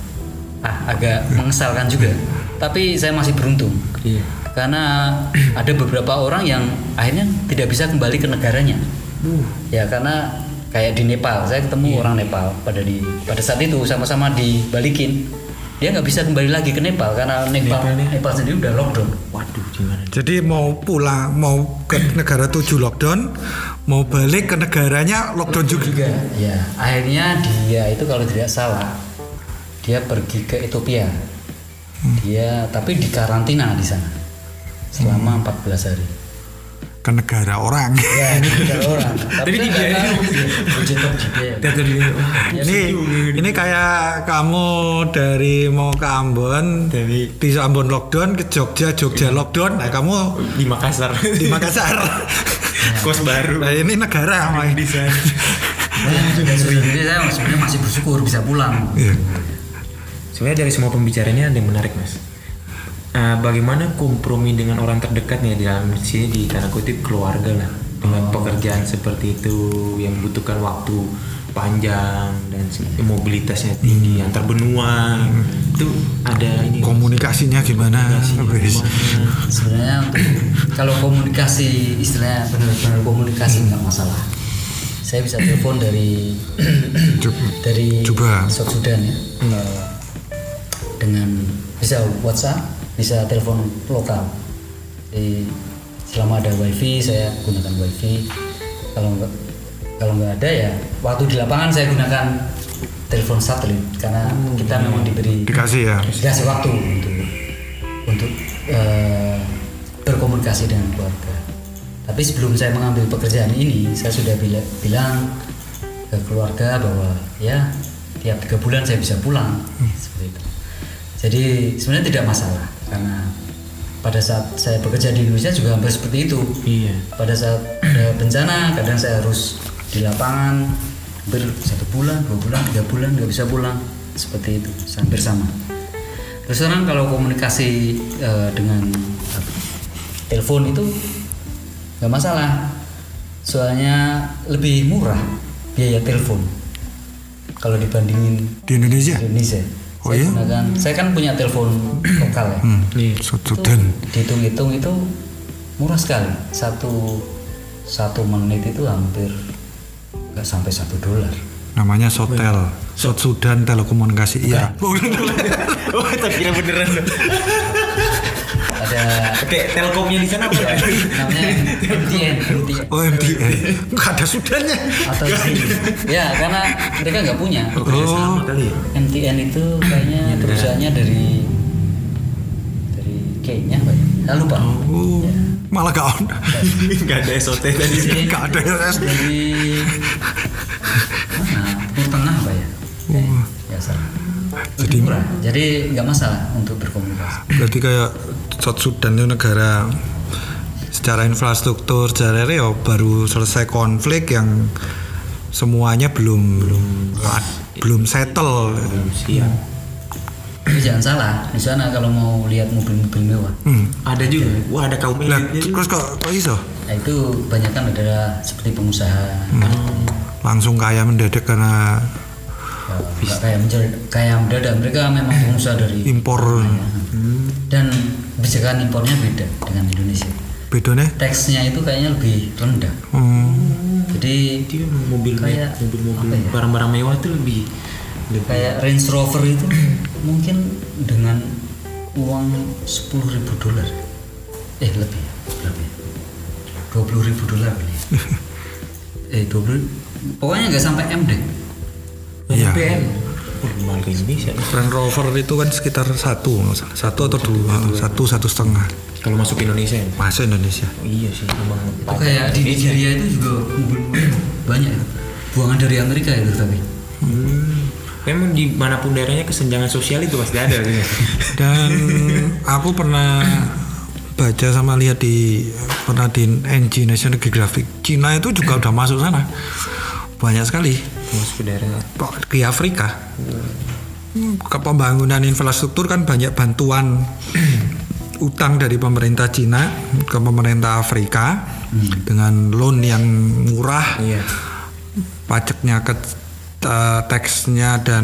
Speaker 4: agak mengesalkan juga. Tapi saya masih beruntung.
Speaker 3: Iya.
Speaker 4: Karena ada beberapa orang yang akhirnya tidak bisa kembali ke negaranya. Ya karena kayak di Nepal, saya ketemu orang Nepal pada saat itu sama-sama dibalikin. Dia nggak bisa kembali lagi ke Nepal karena Nepal sendiri udah lockdown.
Speaker 3: Waduh, gimana?
Speaker 2: Jadi mau pulang, mau ke negara tujuh lockdown, mau balik ke negaranya lockdown juga.
Speaker 4: Ya, akhirnya dia itu kalau tidak salah dia pergi ke Ethiopia. Dia tapi di karantina di sana selama 14 hari.
Speaker 2: ke negara orang.
Speaker 4: Ya, negara orang. Tapi
Speaker 3: Tapi
Speaker 4: kan
Speaker 3: dia
Speaker 4: nggak tahu budgeter juga.
Speaker 3: Teater dia. Wah,
Speaker 2: Ini kayak kamu dari mau ke Ambon, di Ambon lockdown ke Jogja lockdown, nah kamu
Speaker 3: di Makassar.
Speaker 2: di Makassar.
Speaker 3: Kos baru.
Speaker 2: Nah, ini negara main
Speaker 3: di sana.
Speaker 4: Jadi saya sebenarnya masih bersyukur bisa pulang.
Speaker 2: Iya.
Speaker 3: Sebenarnya dari semua pembicaraannya ada yang menarik, Mas. Bagaimana kompromi dengan orang terdekat nih, di dalam sini di tanda kutip keluarga lah, dengan pekerjaan seperti itu yang membutuhkan waktu panjang dan mobilitasnya tinggi antar benua, itu ada ini
Speaker 2: Komunikasinya gimana? Wes.
Speaker 4: Sebenarnya kalau komunikasi istilahnya benar-benar komunikasi nggak masalah. Saya bisa telepon dari
Speaker 2: Coba.
Speaker 4: South Sudan ya, dengan bisa WhatsApp, bisa telepon lokal. Jadi selama ada wifi saya gunakan wifi. Kalau nggak ada ya waktu di lapangan saya gunakan telepon satelit karena kita memang
Speaker 2: Dikasih
Speaker 4: waktu untuk berkomunikasi dengan keluarga. Tapi sebelum saya mengambil pekerjaan ini, saya sudah bilang ke keluarga bahwa ya tiap 3 bulan saya bisa pulang seperti itu. Jadi sebenarnya tidak masalah karena pada saat saya bekerja di Indonesia juga hampir seperti itu.
Speaker 3: Iya.
Speaker 4: Pada saat ada bencana kadang saya harus di lapangan hampir 1 bulan, 2 bulan, 3 bulan nggak bisa pulang, seperti itu, hampir sama. Terus sekarang kalau komunikasi dengan telepon itu nggak masalah, soalnya lebih murah biaya telepon kalau dibandingin
Speaker 2: di Indonesia. Oh iya?
Speaker 4: Saya kan punya telepon lokal ya.
Speaker 2: Sudan.
Speaker 4: Dihitung-hitung itu murah sekali. Satu menit itu hampir nggak sampai $1.
Speaker 2: Namanya Sotel, South Sudan Telekomunikasi. Iya.
Speaker 3: Oh, tak kira beneran.
Speaker 4: Ada
Speaker 3: Oke, Telkomnya di sana apa ya?
Speaker 4: namanya MTN.
Speaker 2: Oh MTN. Nggak ada Sudannya.
Speaker 4: Atau ya karena mereka nggak punya.
Speaker 2: Oh.
Speaker 3: Kali ya?
Speaker 4: MTN itu kayaknya perusahaannya dari Kenya apa ya? Saya lupa.
Speaker 2: Oh.
Speaker 4: Ya.
Speaker 2: Malah gak on.
Speaker 3: Enggak ada SOT tadi.
Speaker 2: Nggak ada
Speaker 4: Dari mana? Timur Tengah apa ya? Ya salah.
Speaker 2: Jadi
Speaker 4: Murah. Jadi nggak masalah untuk berkomunikasi.
Speaker 2: berarti kayak South Sudan itu negara secara infrastruktur, secara ya baru selesai konflik yang semuanya belum settle.
Speaker 3: Belum siap.
Speaker 4: Tapi jangan salah, di sana kalau mau lihat mobil-mobil mewah,
Speaker 3: Ada juga. Wah, ada kaum
Speaker 2: Lah,
Speaker 3: elitnya juga.
Speaker 2: terus kok iso?
Speaker 4: nah itu banyak kan adalah seperti pengusaha,
Speaker 2: Langsung kaya mendadak karena
Speaker 4: nggak kayak mendadak. Mereka memang pengusaha dari
Speaker 2: impor.
Speaker 4: dan kebijakan impornya beda dengan Indonesia.
Speaker 2: Bedanya?
Speaker 4: Taxnya itu kayaknya lebih rendah. Jadi
Speaker 3: Dia mobil
Speaker 4: kayak
Speaker 3: mobil
Speaker 4: apa ya?
Speaker 3: barang-barang mewah tuh lebih
Speaker 4: Kayak Range Rover itu mungkin dengan uang $10.000. Lebih berapa ya? $20.000 kali. 20. Pokoknya nggak sampai M deh.
Speaker 2: Iya.
Speaker 3: PN. Mahal ke Indonesia.
Speaker 2: Range Rover itu kan sekitar satu atau dua, satu setengah.
Speaker 3: Kalau masuk Indonesia ya?
Speaker 2: Masuk Indonesia.
Speaker 3: Oh, iya sih, memang
Speaker 4: Itu kayak di Nigeria itu juga mobil banyak buangan dari Amerika itu tapi.
Speaker 3: Memang dimanapun daerahnya kesenjangan sosial itu pasti ada gitu.
Speaker 2: Dan aku pernah baca sama lihat di NG National Geographic, Cina itu juga udah masuk sana. Banyak sekali
Speaker 3: Masuk ke daerah.
Speaker 2: ke Afrika. Ke pembangunan infrastruktur kan banyak bantuan utang dari pemerintah Cina ke pemerintah Afrika dengan loan yang murah.
Speaker 3: Iya.
Speaker 2: Pajaknya teksnya dan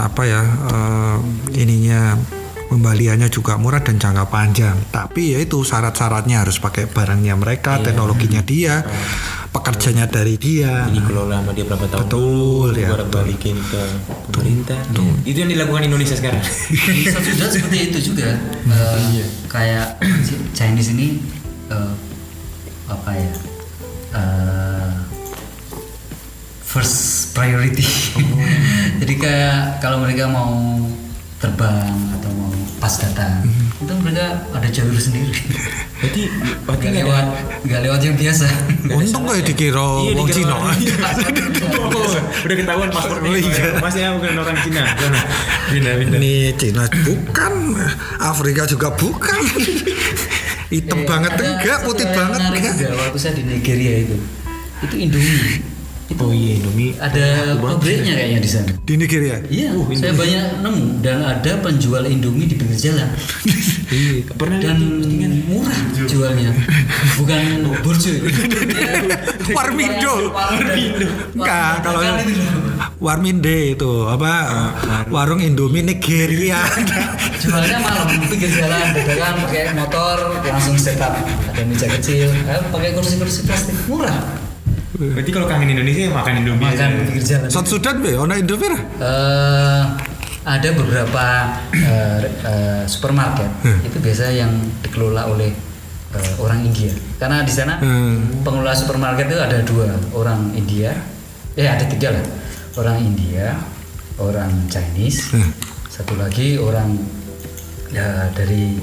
Speaker 2: ininya pembaliannya juga murah dan jangka panjang. Tapi ya itu syarat-syaratnya harus pakai barangnya mereka, teknologinya dia, pekerjanya dari dia.
Speaker 3: Dikelola sama dia berapa tahun?
Speaker 2: Betul, ya,
Speaker 3: Baru balikin ke pemerintah. Itu yang dilakukan Indonesia sekarang.
Speaker 4: Sudah seperti itu juga. Kayak Chinese ini first priority. Jadi kayak kalau mereka mau terbang atau mau pas datang itu mereka ada jalur sendiri.
Speaker 3: Berarti
Speaker 4: nggak lewat yang biasa.
Speaker 2: Untung kayak dikira wong Cina.
Speaker 3: Udah ketahuan paspornya. Masnya bukan orang Cina. Pindah.
Speaker 2: Ini Cina bukan, Afrika juga bukan. Hitam banget enggak, putih banget enggak.
Speaker 4: Waktu saya di Nigeria itu Indomie.
Speaker 3: Oh iya, Indomie.
Speaker 4: Ada pabriknya kayaknya di sana.
Speaker 2: Di Nigeria.
Speaker 4: Iya, saya banyak nemu dan ada penjual Indomie di pinggir jalan.
Speaker 3: Iya, pernah
Speaker 4: Dan murah jualnya. Bukan burjo.
Speaker 2: Warmindo. Enggak, kalau Warminde itu apa warung Indomie Nigeria.
Speaker 4: Jualnya malam di pinggir jalan, dadakan pakai motor langsung setup. Ada meja kecil, pakai kursi-kursi plastik murah.
Speaker 3: Berarti kalau kangen Indonesia makan Indomie.
Speaker 4: Makan di pinggir jalan.
Speaker 2: South Sudan be, ono Indomie ra?
Speaker 4: Ada beberapa supermarket itu biasa yang dikelola oleh orang India. Karena di sana pengelola supermarket itu ada 2 orang India, ada 3 lah, orang India, orang Chinese, satu lagi orang dari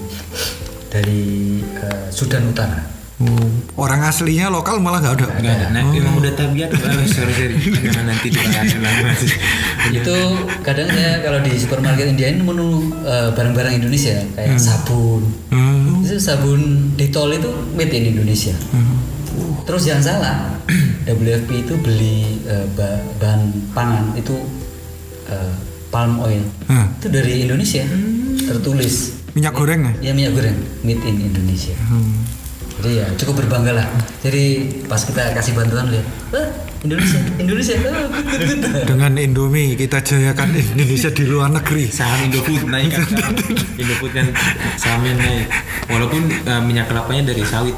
Speaker 4: Sudan Utara.
Speaker 2: Orang aslinya lokal malah nggak ada.
Speaker 3: Nggak ada. Nah, emang udah tabiat. Sorry. Jangan nanti dibahas lagi.
Speaker 4: Itu kadang saya kalau di supermarket India ini menu barang-barang Indonesia kayak sabun. Itu sabun Dettol itu made in Indonesia. Terus jangan salah, WFP itu beli bahan pangan itu palm oil. Itu dari Indonesia. Tertulis.
Speaker 2: Minyak goreng ya?
Speaker 4: Ya minyak goreng made in Indonesia. Jadi ya cukup berbangga lah. Jadi pas kita kasih bantuan lihat, Indonesia.
Speaker 2: Dengan Indomie kita jayakan Indonesia di luar negeri.
Speaker 3: Saham Indofood naik kan? Indofood kan sahamnya naik. Walaupun minyak kelapanya dari sawit.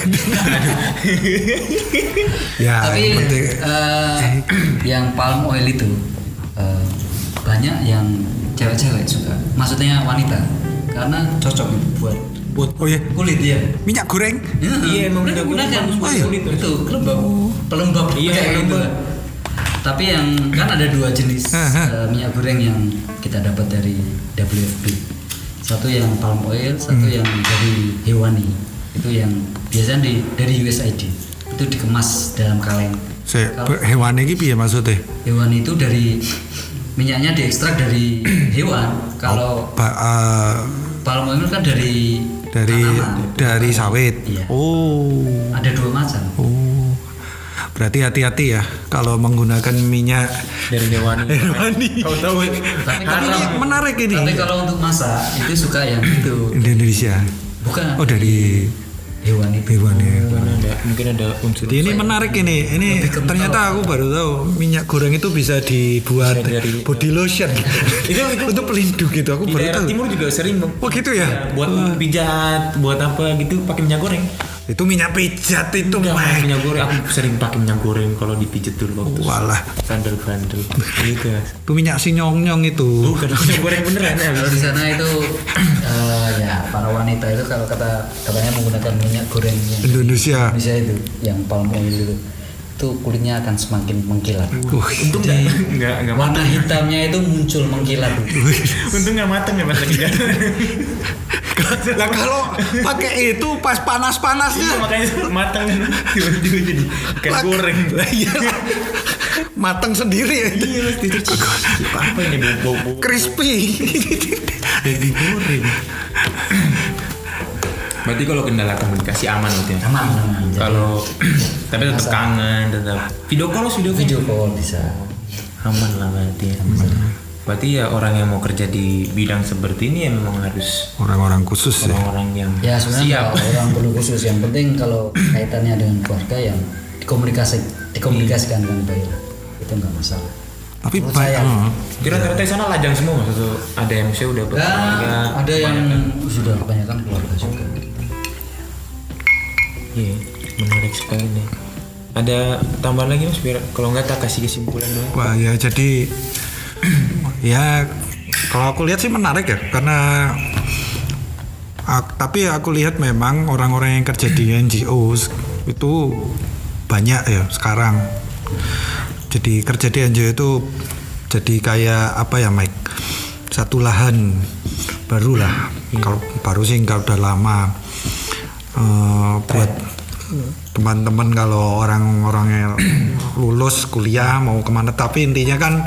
Speaker 2: Ya,
Speaker 4: tapi yang palm oil itu banyak yang cewek-cewek suka. Maksudnya wanita, karena cocok buat
Speaker 2: oh iya,
Speaker 4: kulit ya.
Speaker 2: minyak goreng.
Speaker 3: Iya, emang udah
Speaker 4: gunakan
Speaker 3: kulit
Speaker 4: itu pelembab kayak gitu. Tapi yang kan ada 2 jenis minyak goreng yang kita dapat dari WFP. Satu yang palm oil, satu yang dari hewani. Itu yang biasanya dari USAID. Itu dikemas dalam kaleng.
Speaker 2: Hewan ini piye maksudnya?
Speaker 4: Hewan itu dari minyaknya diekstrak dari hewan. Kalau palm oil kan dari sawit. Iya.
Speaker 2: Oh.
Speaker 4: Ada 2 macam.
Speaker 2: Oh. Berarti hati-hati ya kalau menggunakan minyak
Speaker 3: dari hewani. Kau tahu.
Speaker 4: Tapi
Speaker 2: ini menarik ini.
Speaker 4: Tapi kalau untuk masak itu suka yang itu.
Speaker 2: Indonesia.
Speaker 4: Bukan.
Speaker 2: Oh, dari
Speaker 4: hewan itu.
Speaker 3: Mungkin ada unsur.
Speaker 2: Jadi ini menarik ini. Ini ternyata aku baru tahu minyak goreng itu bisa dibuat dari body lotion. itu untuk pelindung gitu. Aku baru tahu.
Speaker 3: Timur juga sering.
Speaker 2: Oh gitu ya.
Speaker 3: Buat pijat, buat apa gitu pakai minyak goreng.
Speaker 2: Itu minyak pijat itu
Speaker 3: mah. Minyak goreng aku sering pakai minyak goreng kalau dipijat dulu waktu.
Speaker 2: Walah.
Speaker 3: Bandel-bandel. Gitu.
Speaker 2: Itu minyak si nyong-nyong itu.
Speaker 3: Bukan minyak goreng beneran ya.
Speaker 4: Kalau di sana itu ya para wanita itu kalau katanya menggunakan minyak goreng
Speaker 2: Indonesia
Speaker 4: itu yang palm oil itu kulitnya akan semakin mengkilat.
Speaker 3: Untung enggak
Speaker 4: warna hitamnya itu muncul mengkilat.
Speaker 3: Untung enggak matang ya Mas lagi.
Speaker 2: Lah kalau pakai itu pas panas-panasnya
Speaker 3: makanya matang tiba-tiba jadi kayak goreng.
Speaker 2: Iya. Matang sendiri ya.
Speaker 3: Iya itu. Apa ini bau
Speaker 2: crispy.
Speaker 3: Jadi goreng. Berarti kalau kendala komunikasi aman berarti ya?
Speaker 4: Aman.
Speaker 3: Kalau tapi tetap kangen, tetap video call
Speaker 4: bisa.
Speaker 3: Aman lah berarti ya. Berarti ya orang yang mau kerja di bidang seperti ini ya memang harus
Speaker 2: orang-orang khusus
Speaker 3: orang yang
Speaker 4: sebenarnya orang perlu khusus. Yang penting kalau kaitannya dengan keluarga yang dikomunikasikan dengan baik, itu nggak masalah.
Speaker 2: Tapi
Speaker 3: kira-kira di sana lajang semua Mas? Ada yang saya udah berkeluarga,
Speaker 4: ada yang sudah kebanyakan keluarga juga.
Speaker 3: Iya, menarik sekali nih. Ada tambahan lagi Mas biar kalau nggak tak kasih kesimpulan dulu.
Speaker 2: Wah ya jadi ya kalau aku lihat sih menarik ya karena tapi aku lihat memang orang-orang yang kerja di NGO itu banyak ya sekarang. Jadi kerja di NGO itu jadi kayak apa ya Mike? satu lahan baru lah. Kalau baru sih nggak udah lama. Buat teman-teman kalau orang-orang yang lulus kuliah mau kemana, tapi intinya kan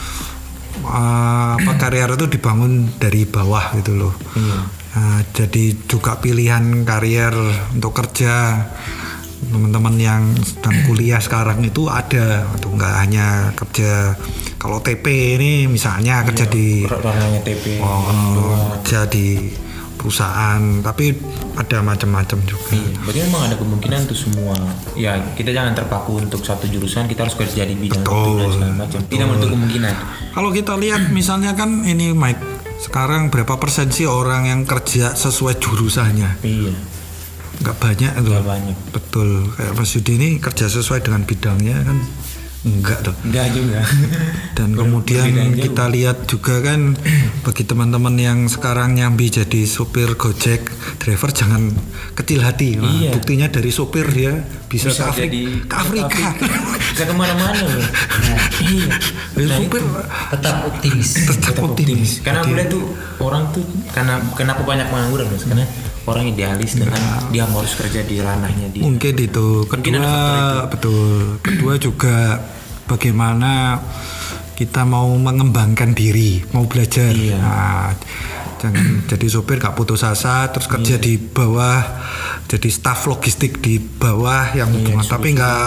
Speaker 2: karier itu dibangun dari bawah gitu loh. Jadi juga pilihan karier untuk kerja teman-teman yang sedang kuliah sekarang itu ada, itu nggak hanya kerja. Kalau TP ini misalnya kerja di
Speaker 3: TP,
Speaker 2: kerja di perusahaan, tapi ada macam-macam juga.
Speaker 3: Berarti memang ada kemungkinan untuk semua. Ya kita jangan terpaku untuk satu jurusan, kita harus kerja di bidang itu dan segala macam. Tidak menutup kemungkinan.
Speaker 2: Kalau kita lihat misalnya kan ini Mike, sekarang berapa persen sih orang yang kerja sesuai jurusannya?
Speaker 3: Iya.
Speaker 2: Nggak banyak itu.
Speaker 3: Nggak banyak.
Speaker 2: Betul. Kayak Mas Yudi ini kerja sesuai dengan bidangnya kan? Enggak tuh.
Speaker 3: Enggak juga.
Speaker 2: Dan kemudian kita lihat juga kan bagi teman-teman yang sekarang nyambi jadi supir Gojek, driver jangan kecil hati. Nah,
Speaker 3: iya.
Speaker 2: Buktinya dari supir dia bisa ke Afrika.
Speaker 3: Bisa kemana-mana loh. Iya.
Speaker 2: Dari supir
Speaker 4: tetap optimis.
Speaker 2: tetap optimis.
Speaker 3: Karena aku lihat tuh orang tuh kenapa banyak pengangguran Mas? Karena orang idealis dengan dia harus kerja di ranahnya dia.
Speaker 2: Mungkin itu. Kedua, betul. Kedua juga bagaimana kita mau mengembangkan diri, mau belajar.
Speaker 3: Iya.
Speaker 2: Nah, jangan jadi sopir gak putus asa, terus kerja di bawah, jadi staf logistik di bawah yang tapi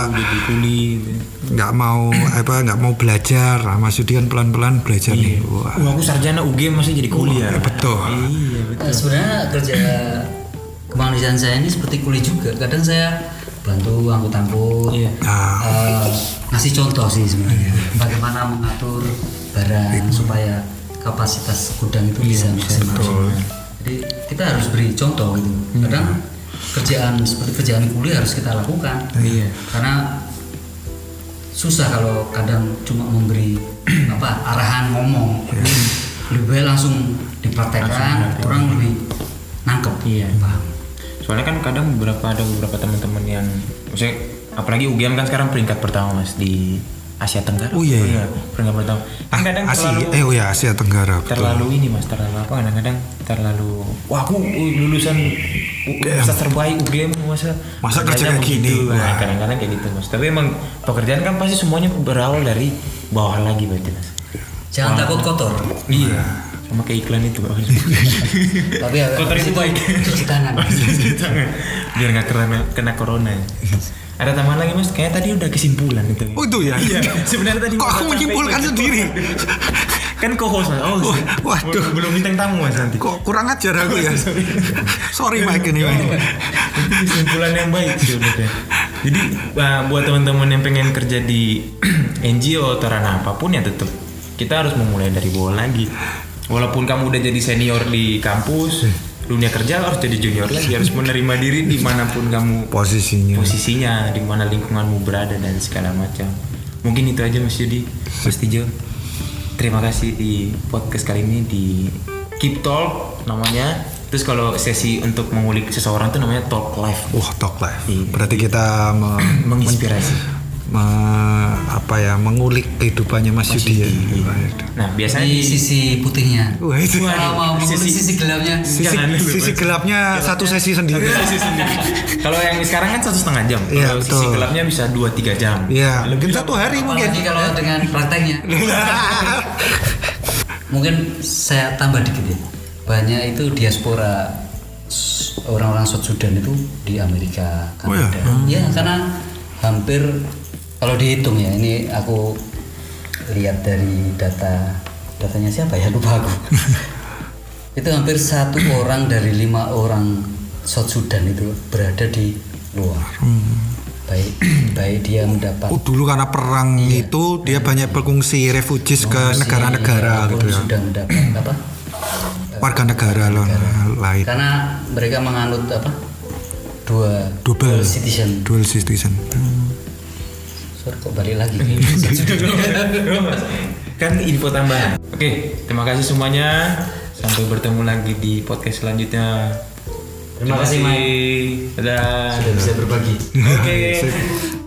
Speaker 2: nggak mau belajar. Nah, Mas Yudi kan pelan-pelan belajar nih.
Speaker 3: Aku sarjana UGM masih jadi kuliah.
Speaker 2: Betul.
Speaker 3: Iya, betul.
Speaker 4: Sebenarnya kerja kemanusiaan saya ini seperti kuliah juga. Kadang saya bantu angkut-angkut, ngasih contoh sih sebenarnya. Bagaimana mengatur barang supaya kapasitas gudang itu bisa maksimal. Jadi kita harus beri contoh gitu. Kadang kerjaan seperti kerjaan kuliah harus kita lakukan. Karena susah kalau kadang cuma memberi arahan ngomong. Lebih baik langsung dipraktekkan, orang lebih nangkep. Paham.
Speaker 3: Soalnya kan kadang ada beberapa teman-teman yang maksudnya apalagi UGM kan sekarang peringkat pertama Mas di Asia Tenggara.
Speaker 2: Oh iya.
Speaker 3: Peringkat pertama. Kadang
Speaker 2: Asia Tenggara.
Speaker 3: Terlalu ini Mas, kadang-kadang terlalu aku lulusan universitas terbaik UGM masa
Speaker 2: kerja kayak gini.
Speaker 3: Nah, kadang-kadang kayak gitu Mas. Tapi emang pekerjaan kan pasti semuanya berawal dari bawah lagi berarti Mas.
Speaker 4: Jangan takut kotor.
Speaker 3: Iya. Sama kayak iklan itu.
Speaker 4: Tapi
Speaker 3: kotor itu baik.
Speaker 4: Cuci tangan.
Speaker 3: Biar nggak kena corona. Ada tambahan lagi Mas? Kayaknya tadi udah kesimpulan itu.
Speaker 2: Oh itu ya?
Speaker 3: Iya. Sebenarnya tadi.
Speaker 2: Kok aku menyimpulkan sendiri?
Speaker 3: Kan co-host Mas.
Speaker 2: Waduh.
Speaker 3: Belum bintang tamu Mas nanti.
Speaker 2: Kok kurang ajar aku ya? Sorry Mike ini.
Speaker 3: Itu kesimpulan yang baik sebenarnya. Jadi buat teman-teman yang pengen kerja di NGO atau ranah apapun ya tetap kita harus memulai dari bawah lagi. Walaupun kamu udah jadi senior di kampus, dunia kerja harus jadi junior lagi, harus menerima diri dimanapun kamu posisinya, di mana lingkunganmu berada dan segala macam. Mungkin itu aja Mas Yudi, Mas Tijo. Terima kasih di podcast kali ini di Keep Talk namanya. Terus kalau sesi untuk mengulik seseorang itu namanya Talk Live.
Speaker 2: Talk Live. Berarti kita
Speaker 3: menginspirasi.
Speaker 2: Mengulik kehidupannya Mas Yudi ya.
Speaker 3: Nah biasanya
Speaker 4: di sisi putihnya.
Speaker 3: Kalau
Speaker 4: mau mengulik sisi gelapnya.
Speaker 2: Sisi gelapnya satu sesi sendiri.
Speaker 3: Kalau yang sekarang kan 1,5 jam. Kalau sisi gelapnya bisa 2-3 jam.
Speaker 2: Iya. Mungkin 1 hari mungkin.
Speaker 4: Apalagi kalau dengan prakteknya. Mungkin saya tambah dikit ya. Banyak itu diaspora orang-orang South Sudan itu di Amerika, Kanada. Ya karena hampir kalau dihitung ya, ini aku lihat dari datanya siapa ya, lupa aku. Itu hampir 1 orang dari 5 orang South Sudan itu berada di luar. Baik dia mendapat.
Speaker 2: Dulu karena perang itu dia banyak berfungsi refugees ke negara-negara gitu ya.
Speaker 4: Sudah mendapat
Speaker 2: warga negara lain.
Speaker 4: Karena mereka menganut dual citizen. Kok balik lagi?
Speaker 3: Kan info tambahan. Oke, terima kasih semuanya. Sampai bertemu lagi di podcast selanjutnya.
Speaker 4: Terima kasih Mike.
Speaker 3: Dadah.
Speaker 4: Sudah bisa berbagi.
Speaker 3: Oke.